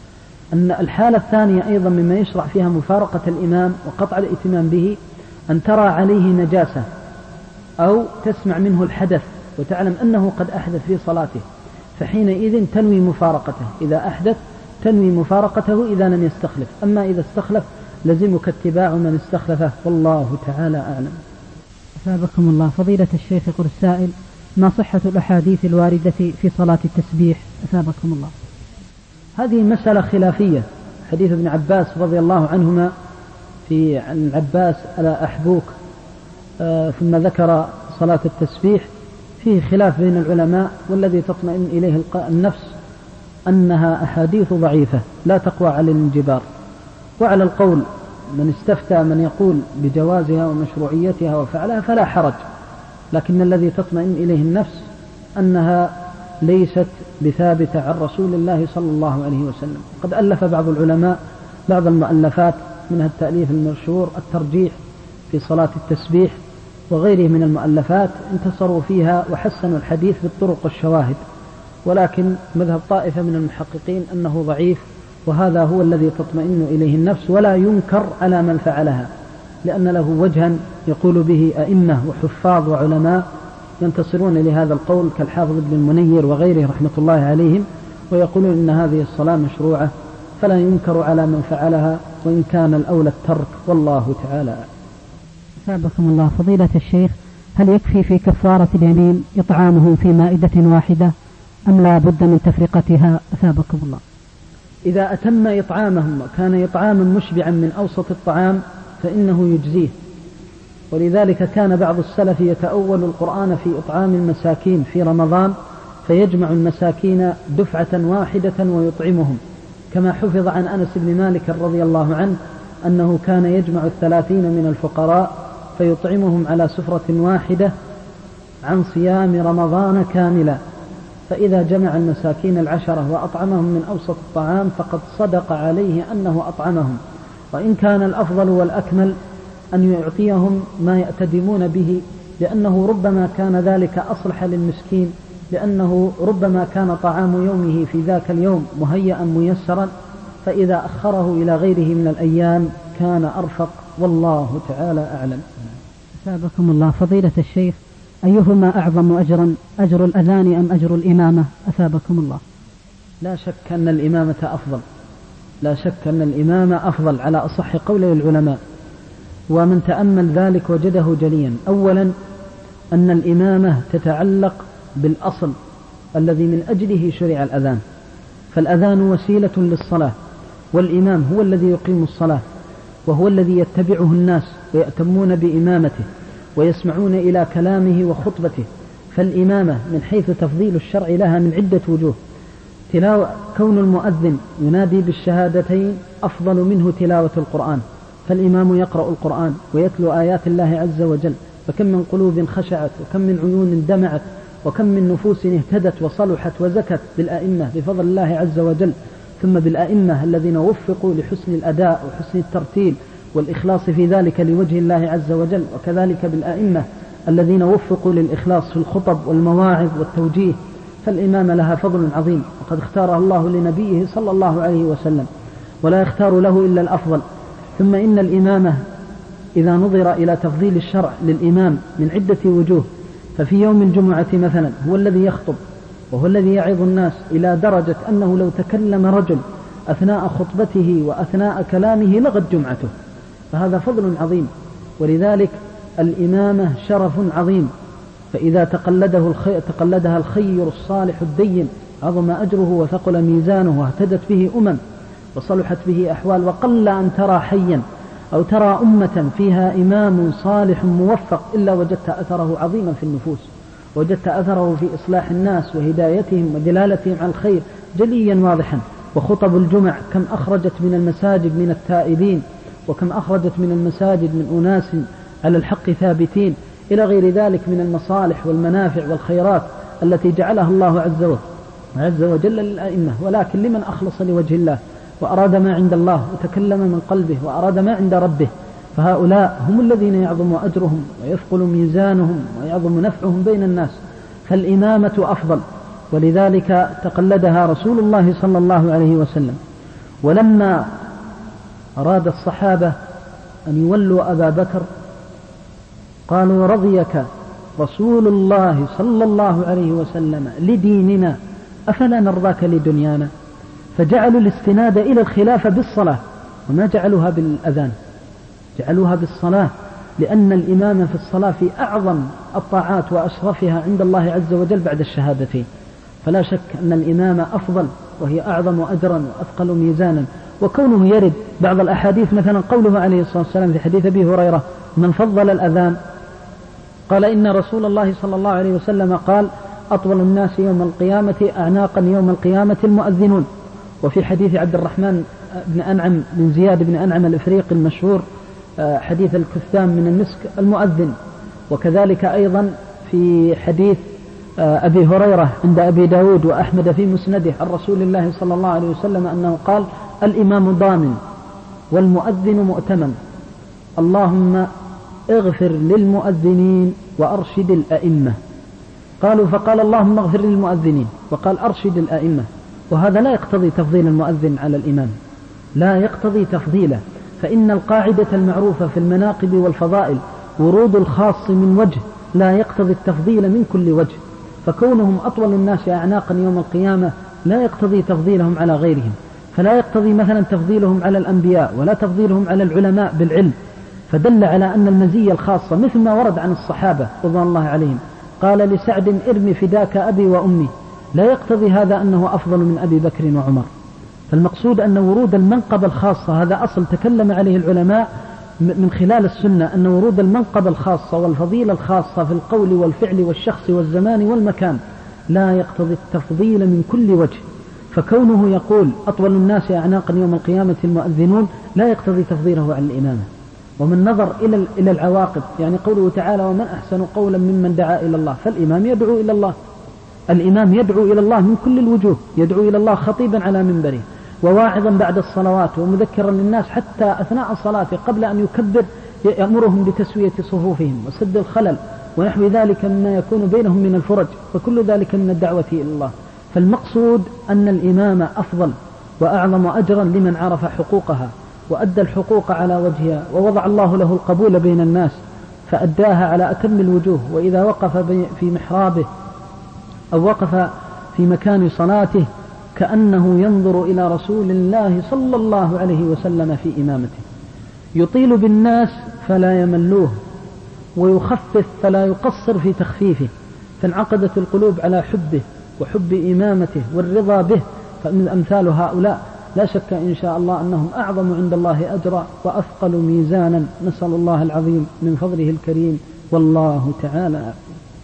أن الحالة الثانية أيضا مما يشرع فيها مفارقة الإمام وقطع الائتمام به أن ترى عليه نجاسة أو تسمع منه الحدث وتعلم أنه قد أحدث في صلاته، فحينئذ تنوي مفارقته. إذا أحدث تنوي مفارقته إذا لم يستخلف، أما إذا استخلف لزمك اتباع من استخلفه، والله تعالى أعلم. أثابكم الله. فضيلة الشيخ يقول السائل: ما صحة الأحاديث الواردة في صلاة التسبيح؟ أثابكم الله. هذه مسألة خلافية. حديث ابن عباس رضي الله عنهما في عن العباس ألا أحبوك آه ثم ذكر صلاة التسبيح فيه خلاف بين العلماء، والذي تطمئن إليه النفس أنها أحاديث ضعيفة لا تقوى على الانجبار. وعلى القول من استفتى من يقول بجوازها ومشروعيتها وفعلها فلا حرج، لكن الذي تطمئن إليه النفس أنها ليست بثابتة عن رسول الله صلى الله عليه وسلم. قد ألف بعض العلماء بعض المؤلفات، منها التأليف المشهور الترجيح في صلاة التسبيح وغيره من المؤلفات، انتصروا فيها وحسنوا الحديث بالطرق والشواهد، ولكن مذهب طائفة من المحققين أنه ضعيف، وهذا هو الذي تطمئن إليه النفس ولا ينكر على من فعلها، لأن له وجها يقول به أئمة وحفاظ وعلماء ينتصرون لهذا القول كالحافظ ابن المنير وغيره رحمة الله عليهم، ويقولون إن هذه الصلاة مشروعة فلا ينكر على من فعلها، وإن كان الأولى الترك، والله تعالى. أثابكم الله. فضيلة الشيخ: هل يكفي في كفارة اليمين إطعامهم في مائدة واحدة أم لا بد من تفرقتها؟ أثابكم الله. إذا أتم إطعامهم وكان إطعاما مشبعا من أوسط الطعام فإنه يجزيه، ولذلك كان بعض السلف يتأول القرآن في إطعام المساكين في رمضان، فيجمع المساكين دفعة واحدة ويطعمهم، كما حفظ عن أنس بن مالك رضي الله عنه أنه كان يجمع الثلاثين من الفقراء فيطعمهم على سفرة واحدة عن صيام رمضان كاملا، فإذا جمع المساكين العشرة وأطعمهم من أوسط الطعام فقد صدق عليه أنه أطعمهم. وإن كان الأفضل والأكمل أن يعطيهم ما يأتدمون به، لأنه ربما كان ذلك أصلح للمسكين، لأنه ربما كان طعام يومه في ذاك اليوم مهيئا ميسرا، فإذا أخره إلى غيره من الأيام كان أرفق، والله تعالى أعلم. أثابكم الله. فضيلة الشيخ: أيهما أعظم أجرا، أجر الأذان أم أجر الإمامة؟ أثابكم الله. لا شك أن الإمامة أفضل، لا شك أن الإمامة أفضل على أصح قول العلماء، ومن تأمل ذلك وجده جليا. أولا أن الإمامة تتعلق بالأصل الذي من أجله شرع الأذان، فالأذان وسيلة للصلاة، والإمام هو الذي يقيم الصلاة، وهو الذي يتبعه الناس ويأتمون بإمامته ويسمعون إلى كلامه وخطبته. فالإمامة من حيث تفضيل الشرع لها من عدة وجوه. تلاوة كون المؤذن ينادي بالشهادتين أفضل منه تلاوة القرآن، فالإمام يقرأ القرآن ويتلو آيات الله عز وجل، فكم من قلوب خشعت وكم من عيون دمعت وكم من نفوس اهتدت وصلحت وزكت بالأئمة بفضل الله عز وجل، ثم بالأئمة الذين وفقوا لحسن الأداء وحسن الترتيل والإخلاص في ذلك لوجه الله عز وجل، وكذلك بالأئمة الذين وفقوا للإخلاص في الخطب والمواعظ والتوجيه. فالإمامة لها فضل عظيم، وقد اختارها الله لنبيه صلى الله عليه وسلم، ولا يختار له إلا الأفضل. ثم إن الإمامة إذا نظر إلى تفضيل الشرع للإمام من عدة وجوه، ففي يوم الجمعة مثلا هو الذي يخطب وهو الذي يعظ الناس، إلى درجة أنه لو تكلم رجل أثناء خطبته وأثناء كلامه لغت جمعته، فهذا فضل عظيم. ولذلك الإمامة شرف عظيم، فإذا تقلده الخير تقلدها الخير الصالح الدين عظم أجره وثقل ميزانه واهتدت به أمم وصلحت به أحوال. وقل أن ترى حيا أو ترى أمة فيها إمام صالح موفق إلا وجدت أثره عظيما في النفوس، وجدت أثره في إصلاح الناس وهدايتهم ودلالتهم على الخير جليا واضحا. وخطب الجمع كم أخرجت من المساجد من التائبين، وكم أخرجت من المساجد من أناس على الحق ثابتين، إلى غير ذلك من المصالح والمنافع والخيرات التي جعلها الله عز وجل عز وجل للأئمة. ولكن لمن أخلص لوجه الله وأراد ما عند الله وتكلم من قلبه وأراد ما عند ربه، فهؤلاء هم الذين يعظم أجرهم ويثقل ميزانهم ويعظم نفعهم بين الناس، فالإمامة أفضل، ولذلك تقلدها رسول الله صلى الله عليه وسلم. ولما أراد الصحابة أن يولوا أبا بكر قالوا رضيك رسول الله صلى الله عليه وسلم لديننا أفلا نرضاك لدنيانا، فجعلوا الاستناد إلى الخلافة بالصلاة وما جعلوها بالأذان، جعلوها بالصلاة، لأن الإمام في الصلاة في أعظم الطاعات وأشرفها عند الله عز وجل بعد الشهادتين، فلا شك أن الإمامة أفضل وهي أعظم أجرا وأثقل ميزانا. وكونه يرد بعض الأحاديث مثلا قوله عليه الصلاة والسلام في حديث أبي هريرة من فضل الأذان قال إن رسول الله صلى الله عليه وسلم قال أطول الناس يوم القيامة أعناقا يوم القيامة المؤذنون. وفي حديث عبد الرحمن بن أنعم بن زياد بن أنعم الإفريقي المشهور حديث الكثام من المسك المؤذن. وكذلك أيضا في حديث أبي هريرة عند أبي داود وأحمد في مسنده عن رسول الله صلى الله عليه وسلم أنه قال الإمام ضامن والمؤذن مؤتمن، اللهم اغفر للمؤذنين وأرشد الأئمة. قالوا فقال اللهم اغفر للمؤذنين وقال أرشد الأئمة، وهذا لا يقتضي تفضيل المؤذن على الإمام، لا يقتضي تفضيله، فإن القاعدة المعروفة في المناقب والفضائل ورود الخاص من وجه لا يقتضي التفضيل من كل وجه، فكونهم أطول الناس أعناقا يوم القيامة لا يقتضي تفضيلهم على غيرهم، فلا يقتضي مثلا تفضيلهم على الأنبياء ولا تفضيلهم على العلماء بالعلم، فدل على أن المزية الخاصة مثل ما ورد عن الصحابة رضوان الله عليهم قال لسعد ارمي فداك أبي وأمي، لا يقتضي هذا أنه أفضل من أبي بكر وعمر. فالمقصود أن ورود المنقبة الخاصة هذا أصل تكلم عليه العلماء من خلال السنة، أن ورود المنقبة الخاصة والفضيلة الخاصة في القول والفعل والشخص والزمان والمكان لا يقتضي التفضيل من كل وجه، فكونه يقول أطول الناس أعناقا يوم القيامة المؤذنون لا يقتضي تفضيله عن الإمامة. ومن نظر إلى إلى العواقب يعني قوله تعالى ومن أحسن قولا ممن دعا إلى الله، فالإمام يدعو إلى الله، الإمام يدعو إلى الله من كل الوجوه، يدعو إلى الله خطيبا على منبره وواعظا بعد الصلوات ومذكرا للناس حتى أثناء الصلاة قبل أن يكبر يأمرهم بتسوية صفوفهم وسد الخلل ونحو ذلك مما يكون بينهم من الفرج، وكل ذلك من الدعوة إلى الله. فالمقصود أن الإمام أفضل وأعظم أجرا لمن عرف حقوقها وأدى الحقوق على وجهها ووضع الله له القبول بين الناس فأداها على أتم الوجوه. وإذا وقف في محرابه أو وقف في مكان صلاته كأنه ينظر إلى رسول الله صلى الله عليه وسلم في إمامته، يطيل بالناس فلا يملوه ويخفف فلا يقصر في تخفيفه، فانعقدت القلوب على حبه وحب إمامته والرضا به. فمن أمثال هؤلاء لا شك إن شاء الله أنهم أعظم عند الله أجرا وأثقل ميزانا، نسأل الله العظيم من فضله الكريم والله تعالى.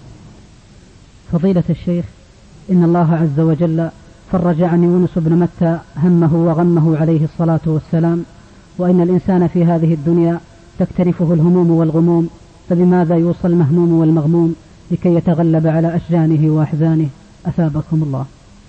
فضيلة الشيخ، إن الله عز وجل فرج عن يونس بن متى همه وغمه عليه الصلاة والسلام، وإن الإنسان في هذه الدنيا تكترفه الهموم والغموم، فبماذا يوصى المهموم والمغموم لكي يتغلب على أشجانه وأحزانه؟ أثابكم الله.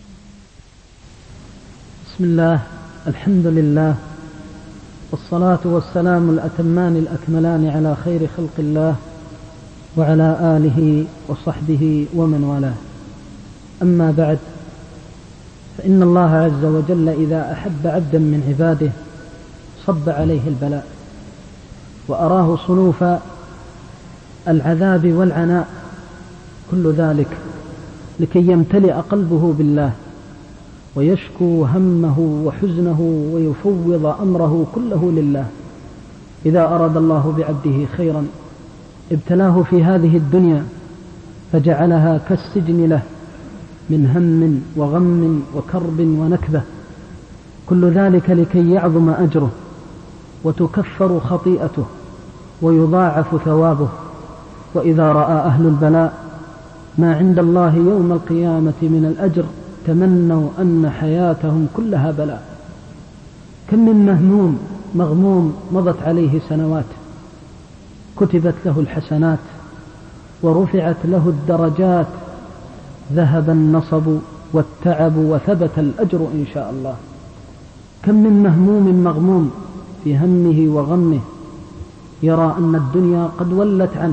بسم الله، الحمد لله، والصلاة والسلام الأتمان الأكملان على خير خلق الله وعلى آله وصحبه ومن والاه. أما بعد، فإن الله عز وجل إذا أحب عبدا من عباده صب عليه البلاء وأراه صنوف العذاب والعناء، كل ذلك لكي يمتلئ قلبه بالله ويشكو همه وحزنه ويفوض أمره كله لله. إذا أراد الله بعبده خيرا ابتلاه في هذه الدنيا فجعلها كالسجن له من هم وغم وكرب ونكبة، كل ذلك لكي يعظم أجره وتكفر خطيئته ويضاعف ثوابه. وإذا رأى أهل البلاء ما عند الله يوم القيامة من الأجر تمنوا أن حياتهم كلها بلاء. كم من مهموم مغموم مضت عليه سنوات كتبت له الحسنات ورفعت له الدرجات، ذهب النصب والتعب وثبت الأجر إن شاء الله. كم من مهموم مغموم في همه وغمه يرى أن الدنيا قد ولت عنه،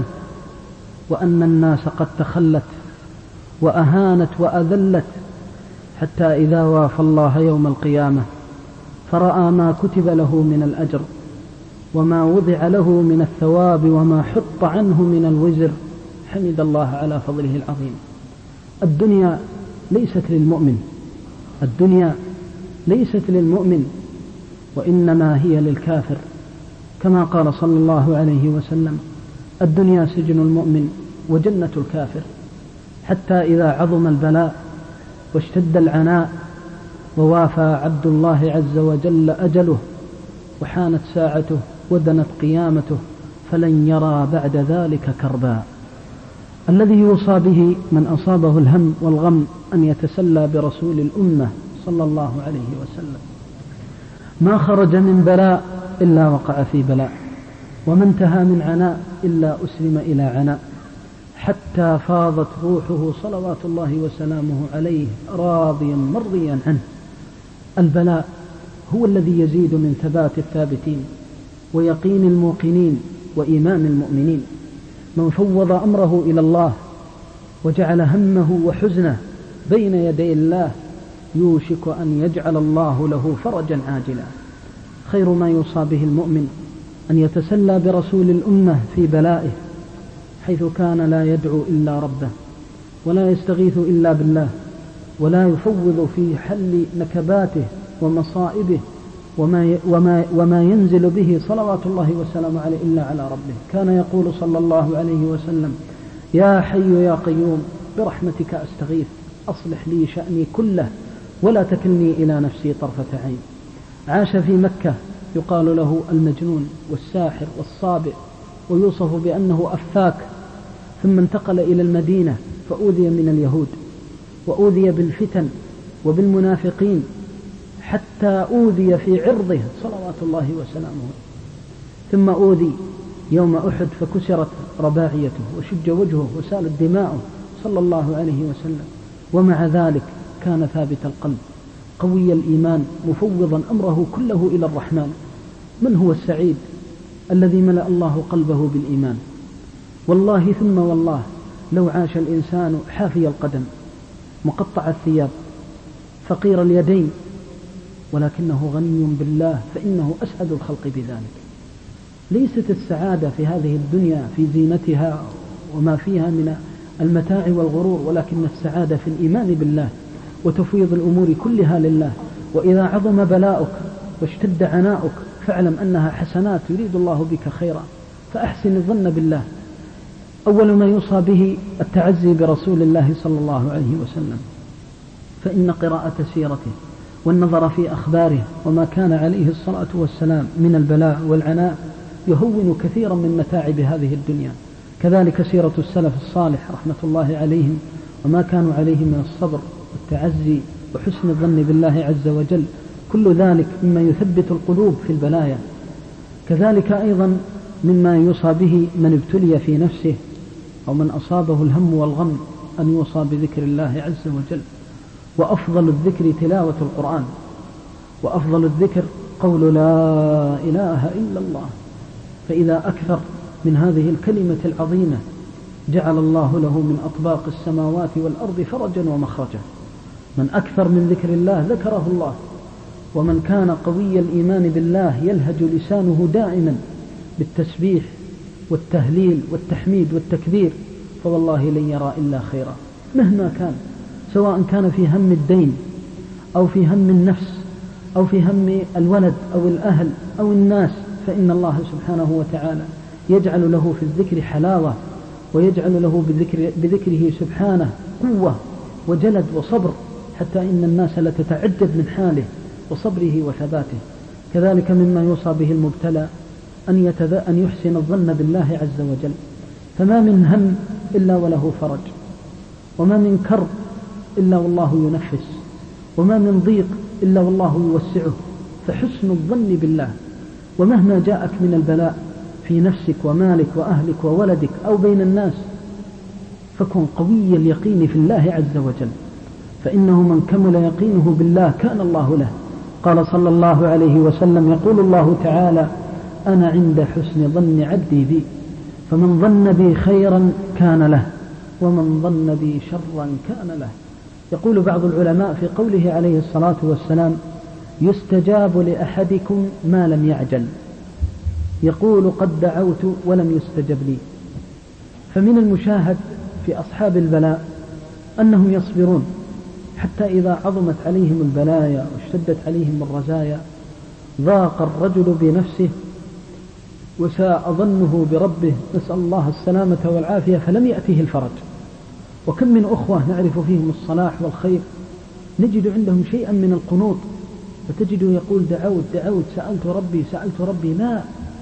وأن الناس قد تخلت وأهانت وأذلت، حتى إذا وافى الله يوم القيامة فرأى ما كتب له من الأجر وما وضع له من الثواب وما حط عنه من الوزر، حمد الله على فضله العظيم. الدنيا ليست للمؤمن، الدنيا ليست للمؤمن، وإنما هي للكافر، كما قال صلى الله عليه وسلم: الدنيا سجن المؤمن وجنة الكافر. حتى إذا عظم البلاء واشتد العناء ووافى عبد الله عز وجل أجله وحانت ساعته ودنت قيامته فلن يرى بعد ذلك كربا. الذي يوصى به من أصابه الهم والغم أن يتسلى برسول الأمة صلى الله عليه وسلم. ما خرج من بلاء إلا وقع في بلاء، وما انتهى من عناء إلا أسلم إلى عناء، حتى فاضت روحه صلوات الله وسلامه عليه راضيا مرضيا عنه. البلاء هو الذي يزيد من ثبات الثابتين ويقين الموقنين وإيمان المؤمنين. من فوض أمره إلى الله وجعل همه وحزنه بين يدي الله يوشك أن يجعل الله له فرجا عاجلا. خير ما يوصى به المؤمن أن يتسلى برسول الأمة في بلائه، حيث كان لا يدعو إلا ربه ولا يستغيث إلا بالله، ولا يفوض في حل نكباته ومصائبه وما, وما, وما ينزل به صلوات الله وسلامه عليه إلا على ربه. كان يقول صلى الله عليه وسلم: يا حي يا قيوم برحمتك أستغيث أصلح لي شأني كله ولا تكلني إلى نفسي طرفة عين. عاش في مكة يقال له المجنون والساحر والصابئ، ويوصف بأنه أفاك، ثم انتقل إلى المدينة فأوذي من اليهود وأوذي بالفتن وبالمنافقين، حتى أوذي في عرضه صلوات الله وسلامه، ثم أوذي يوم أحد فكسرت رباعيته وشج وجهه وسالت دماؤه صلى الله عليه وسلم، ومع ذلك كان ثابت القلب قوي الإيمان مفوضا أمره كله إلى الرحمن. من هو السعيد الذي ملأ الله قلبه بالإيمان؟ والله ثم والله لو عاش الإنسان حافي القدم مقطع الثياب فقير اليدين ولكنه غني بالله فإنه أسعد الخلق بذلك. ليست السعادة في هذه الدنيا في زينتها وما فيها من المتاع والغرور، ولكن السعادة في الإيمان بالله وتفويض الأمور كلها لله. وإذا عظم بلاؤك واشتد عناؤك فاعلم أنها حسنات يريد الله بك خيرا، فأحسن الظن بالله. أول ما يوصى به التعزي برسول الله صلى الله عليه وسلم، فإن قراءة سيرته والنظر في أخباره وما كان عليه الصلاة والسلام من البلاء والعناء يهون كثيرا من متاعب هذه الدنيا. كذلك سيرة السلف الصالح رحمة الله عليهم وما كانوا عليه من الصبر والتعزي وحسن الظن بالله عز وجل، كل ذلك مما يثبت القلوب في البلايا. كذلك أيضا مما يوصى به من ابتلي في نفسه أو من أصابه الهم والغم أن يوصى بذكر الله عز وجل. وأفضل الذكر تلاوة القرآن، وأفضل الذكر قول لا إله إلا الله، فإذا أكثر من هذه الكلمة العظيمة جعل الله له من أطباق السماوات والأرض فرجا ومخرجا. من أكثر من ذكر الله ذكره الله، ومن كان قوي الإيمان بالله يلهج لسانه دائما بالتسبيح والتهليل والتحميد والتكبير فوالله لن يرى إلا خيرا مهما كان، سواء كان في هم الدين أو في هم النفس أو في هم الولد أو الأهل أو الناس، فإن الله سبحانه وتعالى يجعل له في الذكر حلاوة، ويجعل له بذكر بذكره سبحانه قوة وجلد وصبر، حتى إن الناس لتتعجب من حاله وصبره وثباته. كذلك مما يوصى به المبتلى أن, أن يحسن الظن بالله عز وجل، فما من هم إلا وله فرج، وما من كرب إلا والله ينفس، وما من ضيق إلا والله يوسعه. فحسن الظن بالله، ومهما جاءك من البلاء في نفسك ومالك وأهلك وولدك أو بين الناس فكن قوي اليقين في الله عز وجل، فإنه من كمل يقينه بالله كان الله له. قال صلى الله عليه وسلم: يقول الله تعالى: أنا عند حسن ظن عبدي بي، فمن ظن بي خيرا كان له، ومن ظن بي شرا كان له. يقول بعض العلماء في قوله عليه الصلاة والسلام: يستجاب لأحدكم ما لم يعجل، يقول قد دعوت ولم يستجب لي. فمن المشاهد في أصحاب البلاء أنهم يصبرون حتى إذا عظمت عليهم البلايا واشتدت عليهم الرزايا ضاق الرجل بنفسه وساء ظنه بربه، نسأل الله السلامة والعافية، فلم يأته الفرج. وكم من أخوة نعرف فيهم الصلاح والخير نجد عندهم شيئا من القنوط، فتجده يقول دعوت دعوت سألت ربي سألت ربي. لا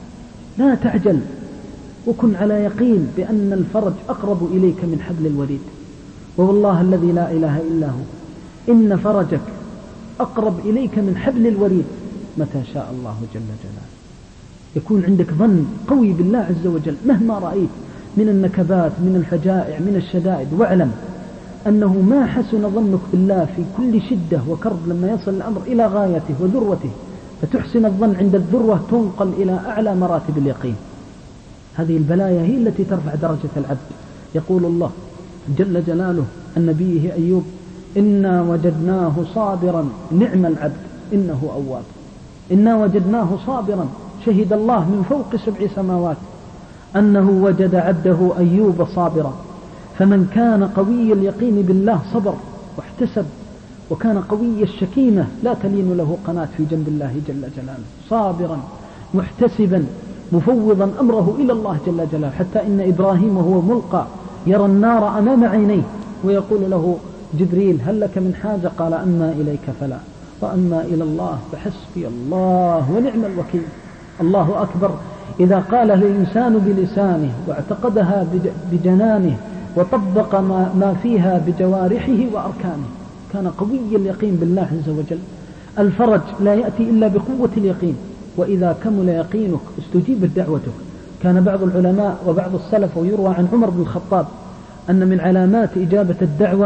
لا تعجل، وكن على يقين بأن الفرج أقرب إليك من حبل الوريد، والله الذي لا إله إلا هو إن فرجك أقرب إليك من حبل الوريد متى شاء الله جل جلاله. يكون عندك ظن قوي بالله عز وجل مهما رأيت من النكبات من الفجائع من الشدائد، واعلم أنه ما حسن ظنك بالله في كل شدة وكرب لما يصل الأمر إلى غايته وذروته، فتحسن الظن عند الذروة تنقل إلى أعلى مراتب اليقين. هذه البلايا هي التي ترفع درجة العبد. يقول الله جل جلاله عن نبيه أيوب: إنا وجدناه صابرا نعم العبد إنه أواب. إنا وجدناه صابرا، شهد الله من فوق سبع سماوات أنه وجد عبده أيوب صابرا. فمن كان قوي اليقين بالله صبر واحتسب، وكان قوي الشكيمة لا تلين له قناة في جنب الله جل جلاله، صابرا محتسبا مفوضا أمره إلى الله جل جلاله، حتى إن إبراهيم وهو ملقى يرى النار أمام عينيه ويقول له جبريل: هل لك من حاجة؟ قال: أما إليك فلا، وأما إلى الله فحسبي الله ونعم الوكيل. الله أكبر إذا قالها الإنسان بلسانه واعتقدها بجنانه وطبق ما فيها بجوارحه وأركانه، كان قوي اليقين بالله عز وجل. الفرج لا يأتي إلا بقوة اليقين، وإذا كمل يقينك استجيبت دعوتك. كان بعض العلماء وبعض السلف ويروى عن عمر بن الخطاب أن من علامات إجابة الدعوة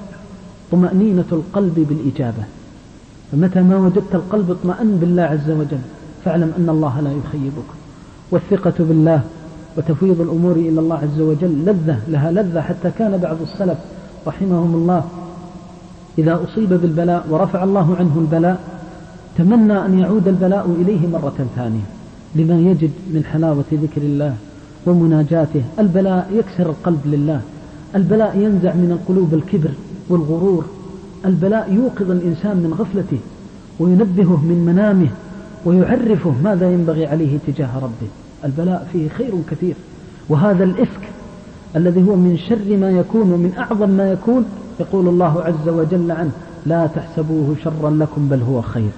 طمأنينة القلب بالإجابة، فمتى ما وجدت القلب اطمأن بالله عز وجل فاعلم أن الله لا يخيبك. والثقة بالله وتفويض الأمور إلى الله عز وجل لذة لها لذة، حتى كان بعض السلف رحمهم الله إذا أصيب بالبلاء ورفع الله عنه البلاء تمنى أن يعود البلاء إليه مرة ثانية، لما يجد من حلاوة ذكر الله ومناجاته. البلاء يكسر القلب لله، البلاء ينزع من القلوب الكبر والغرور، البلاء يوقظ الإنسان من غفلته وينبهه من منامه ويعرفه ماذا ينبغي عليه تجاه ربه. البلاء فيه خير كثير. وهذا الإفك الذي هو من شر ما يكون ومن أعظم ما يكون، يقول الله عز وجل عنه: لا تحسبوه شرا لكم بل هو خير.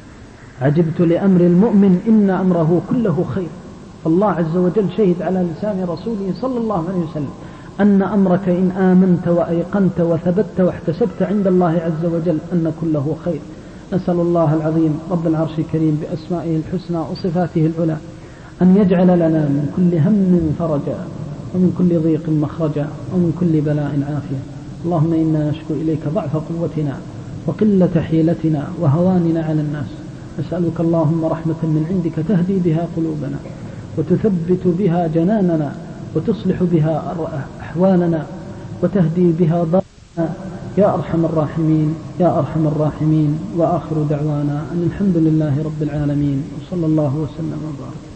عجبت لأمر المؤمن إن أمره كله خير. فالله عز وجل شهد على لسان رسوله صلى الله عليه وسلم أن أمرك إن آمنت وأيقنت وثبت واحتسبت عند الله عز وجل أن كله خير. نسأل الله العظيم رب العرش الكريم بأسمائه الحسنى وصفاته العلى أن يجعل لنا من كل هم فرجا ومن كل ضيق مخرجا ومن كل بلاء عافية. اللهم إنا نشكو إليك ضعف قوتنا وقلة حيلتنا وهواننا على الناس. نسألك اللهم رحمة من عندك تهدي بها قلوبنا وتثبت بها جناننا وتصلح بها أحوالنا وتهدي بها ضالنا يا أرحم الراحمين يا أرحم الراحمين. وآخر دعوانا أن الحمد لله رب العالمين، وصلى الله وسلم وبارك.